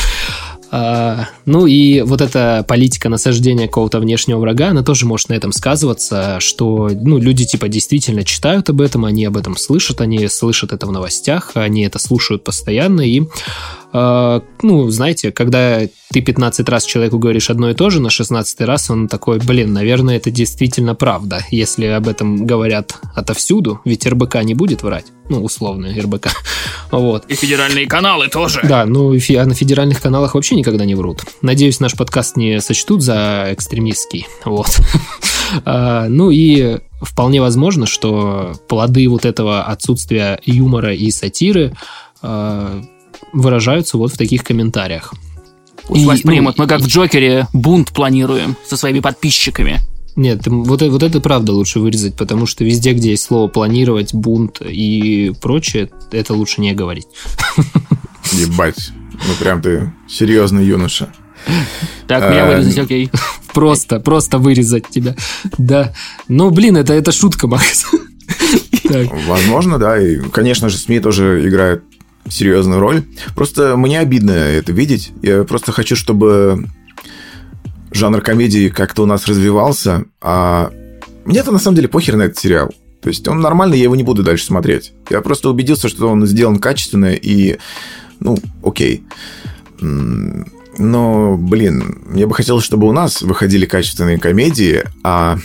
А, ну и вот эта политика насаждения какого-то внешнего врага, она тоже может на этом сказываться, что, ну, люди типа действительно читают об этом, они об этом слышат, они слышат это в новостях, они это слушают постоянно, и э, ну, знаете, когда ты пятнадцать раз человеку говоришь одно и то же, на шестнадцатый раз он такой, блин, наверное, это действительно правда, если об этом говорят отовсюду, ведь эр бэ ка не будет врать, ну, условно, эр бэ ка, вот. И федеральные каналы тоже. Да, ну, а на федеральных каналах вообще никогда не врут. Надеюсь, наш подкаст не сочтут за экстремистский, вот. Ну и вполне возможно, что плоды вот этого отсутствия юмора и сатиры выражаются вот в таких комментариях. Пусть вас примут. Мы как в Джокере бунт планируем со своими подписчиками. Нет, вот, вот это правда лучше вырезать, потому что везде, где есть слово «планировать», «бунт» и прочее, это лучше не говорить. Ебать, ну прям ты серьезный юноша. Так, меня вырезать, окей. Просто, просто вырезать тебя. Да. Ну, блин, это, это шутка, Макс. Возможно, да. И, конечно же, СМИ тоже играют серьезную роль. Просто мне обидно это видеть. Я просто хочу, чтобы жанр комедии как-то у нас развивался. А мне-то на самом деле похер на этот сериал. То есть он нормальный, я его не буду дальше смотреть. Я просто убедился, что он сделан качественно и, ну, окей. Но, блин, мне бы хотелось, чтобы у нас выходили качественные комедии, а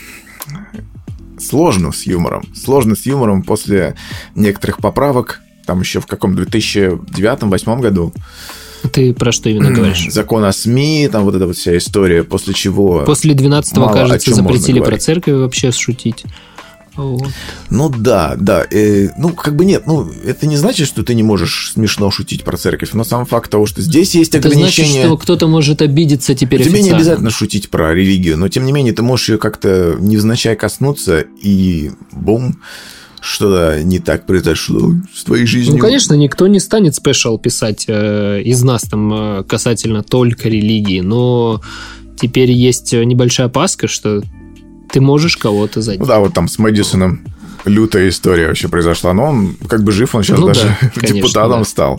сложно с юмором. Сложно с юмором после некоторых поправок. Там еще в каком две тысячи девятом-две тысячи восьмом году. Ты про что именно говоришь? Закон о СМИ, там вот эта вот вся история, после чего... После двенадцатого, кажется, запретили про церковь вообще шутить. Вот. Ну да, да. Э, ну, как бы нет, ну, это не значит, что ты не можешь смешно шутить про церковь, но сам факт того, что здесь есть это ограничения... Это значит, что кто-то может обидеться теперь Тебе официально. не обязательно шутить про религию, но тем не менее ты можешь ее как-то невзначай коснуться, и бум, что-то не так произошло с твоей жизнью. Ну, конечно, никто не станет спешл писать э, из нас там э, касательно только религии, но теперь есть небольшая опаска, что ты можешь кого-то задеть. Ну да, вот там с Мэдисоном лютая история вообще произошла, но он как бы жив, он сейчас ну, даже да, конечно, депутатом да. стал.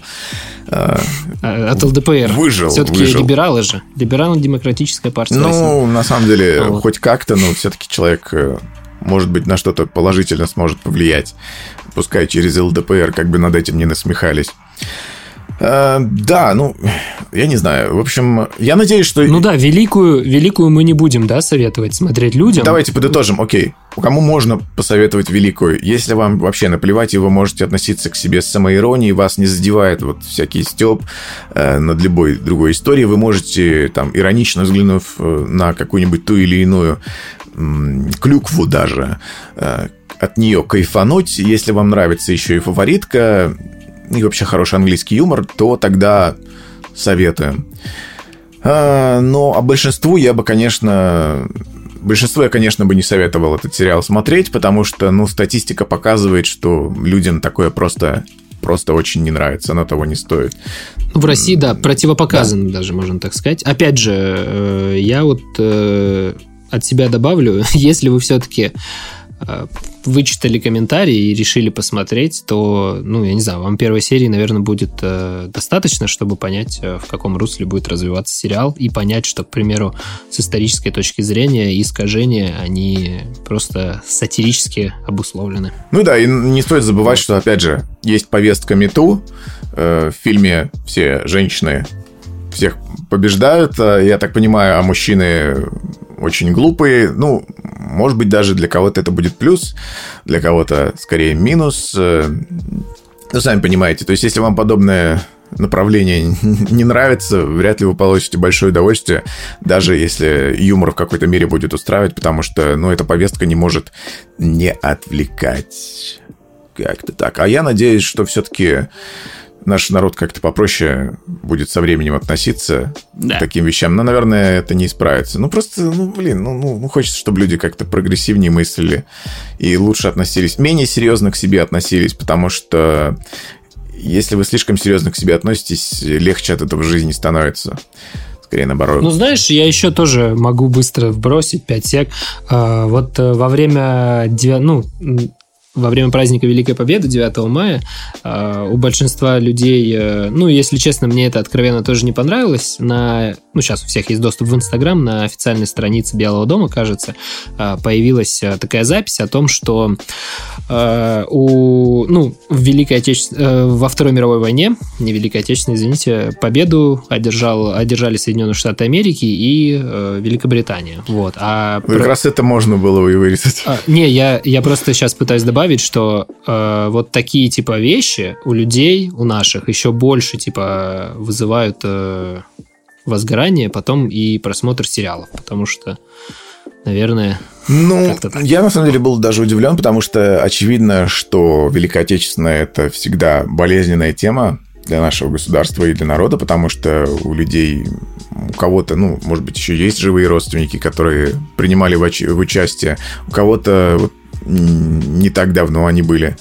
От эл дэ пэ эр. Выжил, все-таки выжил. либералы же. Либерально-демократическая партия Ну, России. на самом деле, а вот. хоть как-то, но все-таки человек, может быть, на что-то положительно сможет повлиять. Пускай через эл дэ пэ эр как бы над этим не насмехались. Uh, да, ну, я не знаю. В общем, я надеюсь, что... Ну да, великую, великую мы не будем, да, советовать смотреть людям. Давайте подытожим, окей. Кому можно посоветовать великую? Если вам вообще наплевать, и вы можете относиться к себе с самоиронией, вас не задевает вот всякий стёб э, над любой другой историей, вы можете, там, иронично взглянув на какую-нибудь ту или иную м- клюкву даже, э, от нее кайфануть. Если вам нравится еще и фаворитка... и вообще хороший английский юмор, то тогда советуем. А, но а большинству я бы, конечно... Большинству я, конечно, бы не советовал этот сериал смотреть, потому что, ну, статистика показывает, что людям такое просто, просто очень не нравится, оно того не стоит. В России, да, противопоказано да. даже, можно так сказать. Опять же, я вот от себя добавлю, если вы все-таки... вычитали комментарии и решили посмотреть, то, ну, я не знаю, вам первой серии, наверное, будет э, достаточно, чтобы понять, э, в каком русле будет развиваться сериал, и понять, что, к примеру, с исторической точки зрения искажения, они просто сатирически обусловлены. Ну да, и не стоит забывать, что, опять же, есть повестка МeToo, э, в фильме все женщины всех побеждают, я так понимаю, а мужчины очень глупые. Ну, может быть, даже для кого-то это будет плюс, для кого-то скорее минус. Ну, сами понимаете, то есть, если вам подобное направление не нравится, вряд ли вы получите большое удовольствие, даже если юмор в какой-то мере будет устраивать, потому что, ну, эта повестка не может не отвлекать. Как-то так. А я надеюсь, что все-таки наш народ как-то попроще будет со временем относиться да. к таким вещам. Но, наверное, это не исправится. Ну, просто, ну, блин, ну, ну, хочется, чтобы люди как-то прогрессивнее мыслили и лучше относились, менее серьезно к себе относились, потому что если вы слишком серьезно к себе относитесь, легче от этого в жизни становится. Скорее наоборот. Ну, знаешь, я еще тоже могу быстро вбросить пять сек. А, вот во время... Ну, во время праздника Великой Победы, девятого мая, у большинства людей, ну, если честно, мне это откровенно тоже не понравилось, на ну, сейчас у всех есть доступ в Инстаграм, на официальной странице Белого дома, кажется, появилась такая запись о том, что у, ну, в Великой Отечественной, во Второй мировой войне, не Великой Отечественной, извините, победу одержал, одержали Соединенные Штаты Америки и Великобритания. Вот. А как про... раз это можно было и вырезать. А, не, я, я просто сейчас пытаюсь добавить, что э, вот такие типа вещи у людей, у наших, еще больше типа вызывают э, возгорание, потом и просмотр сериалов, потому что, наверное... Ну, я на самом деле был даже удивлен, потому что очевидно, что Великая Отечественная – это всегда болезненная тема для нашего государства и для народа, потому что у людей, у кого-то, ну, может быть, еще есть живые родственники, которые принимали в, в участие, у кого-то вот, не так давно они были.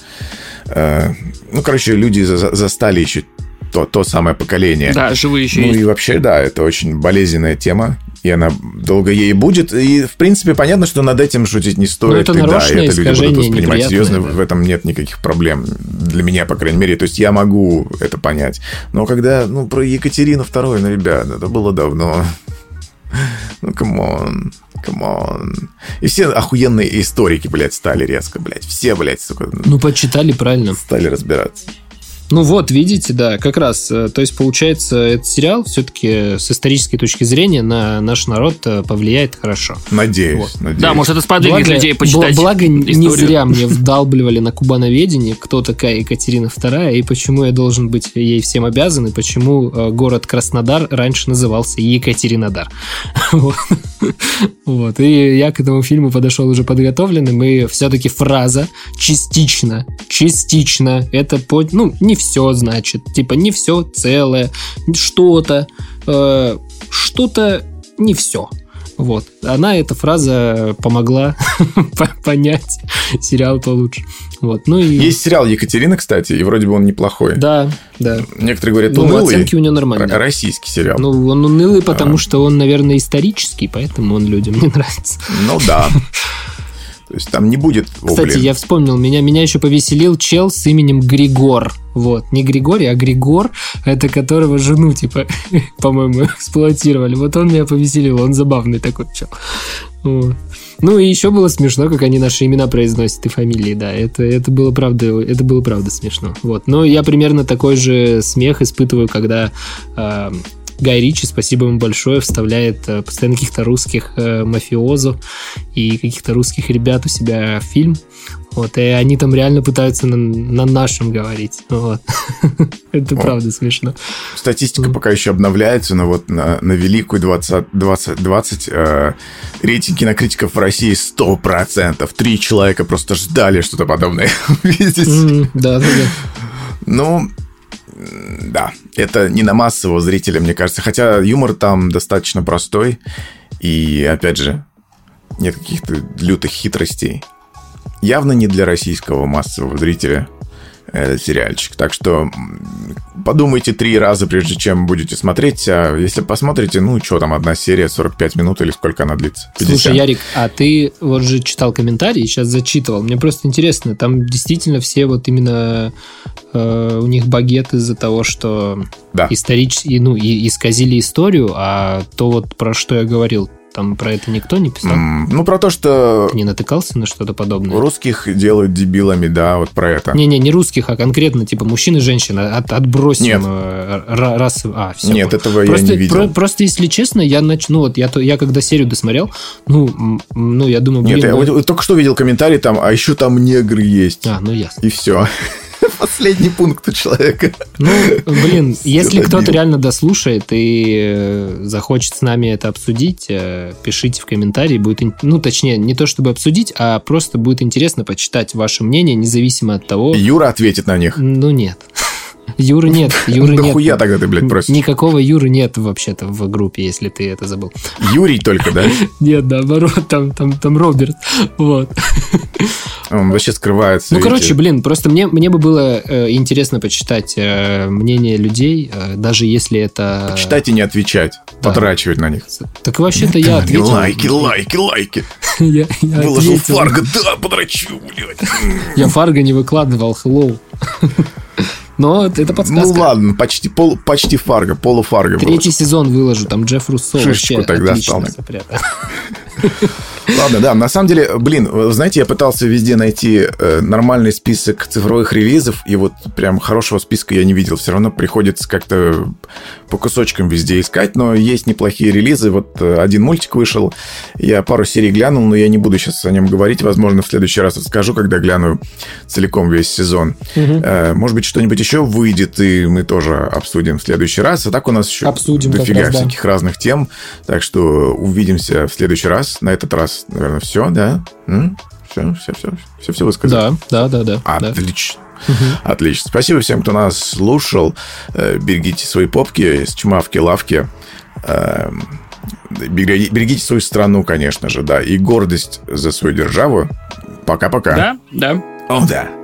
Ну, короче, люди за, застали еще то, то самое поколение. Да, живые еще ну, есть. Ну, и вообще, да, это очень болезненная тема. И она долго ей будет. И, в принципе, понятно, что над этим шутить не стоит. Ну, это и, нарочное да, это люди будут воспринимать серьезно. Да. В этом нет никаких проблем. Для меня, по крайней мере. То есть, я могу это понять. Но когда, ну, про Екатерину вторую, ну, ребят, это было давно. Ну, камон. Камон. И все охуенные историки, блядь, стали резко, блядь. Все, блядь, сука. Ну, почитали правильно. Стали разбираться. Ну вот, видите, да, как раз. То есть, получается, этот сериал все-таки с исторической точки зрения на наш народ повлияет хорошо. Надеюсь. Вот. надеюсь. Да, может, это сподвигнет благо, людей почитать Благо, историю. Не зря мне вдалбливали на кубановедении, кто такая Екатерина вторая, и почему я должен быть ей всем обязан, и почему город Краснодар раньше назывался Екатеринодар. Вот. Вот. И я к этому фильму подошел уже подготовленным, и все-таки фраза «частично», «частично» это, по, ну, не все, значит, типа не все целое, что-то, э, что-то не все. Вот. Она, эта фраза помогла понять сериал получше. Вот. Ну и... Есть сериал «Екатерина», кстати, и вроде бы он неплохой. Да, да. Некоторые говорят, ну, унылый. Оценки у него нормальные. Российский сериал. Ну, он унылый, потому а... что он, наверное, исторический, поэтому он людям не нравится. Ну да. То есть там не будет... Кстати, я вспомнил, меня, меня еще повеселил чел с именем Григор. Вот, не Григорий, а Григор, это которого жену, типа, по-моему, эксплуатировали. Вот он меня повеселил, он забавный такой чел. Вот. Ну и еще было смешно, как они наши имена произносят и фамилии, да, это, это, было, правда, это было правда смешно. Вот. Но я примерно такой же смех испытываю, когда... Э, Гай Ричи, спасибо ему большое, вставляет э, постоянно каких-то русских э, мафиозу и каких-то русских ребят у себя в фильм. Вот, и они там реально пытаются на, на нашем говорить. Вот. Это правда смешно. Статистика пока еще обновляется, но вот на, на великую двадцать двадцать э, рейтинг кинокритиков в России сто процентов. Три человека просто ждали что-то подобное увидеть. Да, да, да. Ну... Да, это не на массового зрителя, мне кажется. Хотя юмор там достаточно простой. И, опять же, нет каких-то лютых хитростей. Явно не для российского массового зрителя этот сериальчик. Так что подумайте три раза, прежде чем будете смотреть. А если посмотрите, ну, что там, одна серия, сорок пять минут или сколько она длится? пятьдесят. Слушай, Ярик, а ты вот же читал комментарии, сейчас зачитывал. Мне просто интересно, там действительно все вот именно э, у них багет из-за того, что да. исторически, ну, и исказили историю, а то вот про что я говорил, там про это никто не писал? Mm, ну, про то, что... Не натыкался на что-то подобное? Русских делают дебилами, да, вот про это. Не-не, не русских, а конкретно, типа, мужчин и женщин. От, отбросим Нет. раз... А, все. Нет, этого просто, я не видел. Про, просто, если честно, я начну... Вот я, я когда серию досмотрел, ну, ну я думаю... Нет, блин, я ну... вот только что видел комментарий там, а еще там негры есть. А, ну ясно. И все. Последний пункт у человека. Ну, блин, если кто-то реально дослушает и захочет с нами это обсудить, пишите в комментарии. Будет, ну, точнее, не то чтобы обсудить, а просто будет интересно почитать ваше мнение, независимо от того... Юра ответит на них. Ну, нет. Юры нет, Юры да нет. хуя тогда ты, блядь, просишь? Никакого Юры нет вообще-то в группе, если ты это забыл. Юрий только, да? Нет, наоборот, там, там, там Роберт. Вот. Он вообще скрывается. Ну, видите? Короче, блин, просто мне, мне бы было э, интересно почитать э, мнение людей, э, даже если это... Почитать и не отвечать, да. Потрачивать на них. Так вообще-то я ответил. Лайки, лайки, лайки. я, я Выложил ответил. Фарго, да, подрачу, блядь. Я Фарго не выкладывал, hello. Но это подсказка. Ну ладно, почти, пол, почти Фарго, полуфарго. Третий сезон выложу, там Джефф Руссо. Шишечку тогда стал. Ладно, да, на самом деле, блин, знаете, я пытался везде найти э, нормальный список цифровых релизов, и вот прям хорошего списка я не видел. Все равно приходится как-то по кусочкам везде искать, но есть неплохие релизы. Вот э, один мультик вышел, я пару серий глянул, но я не буду сейчас о нем говорить. Возможно, в следующий раз расскажу, когда гляну целиком весь сезон. Угу. Э, может быть, что-нибудь еще выйдет, и мы тоже обсудим в следующий раз. А так у нас еще обсудим дофига раз, всяких да. разных тем. Так что увидимся в следующий раз. На этот раз, наверное, все, да? М? Все, все, все, все, все высказали. Да, да, да, да. Отлично. Угу. Отлично. Спасибо всем, кто нас слушал. Берегите свои попки, чмавки-лавки. Берегите свою страну, конечно же, да. И гордость за свою державу. Пока-пока. Да, да. О, да.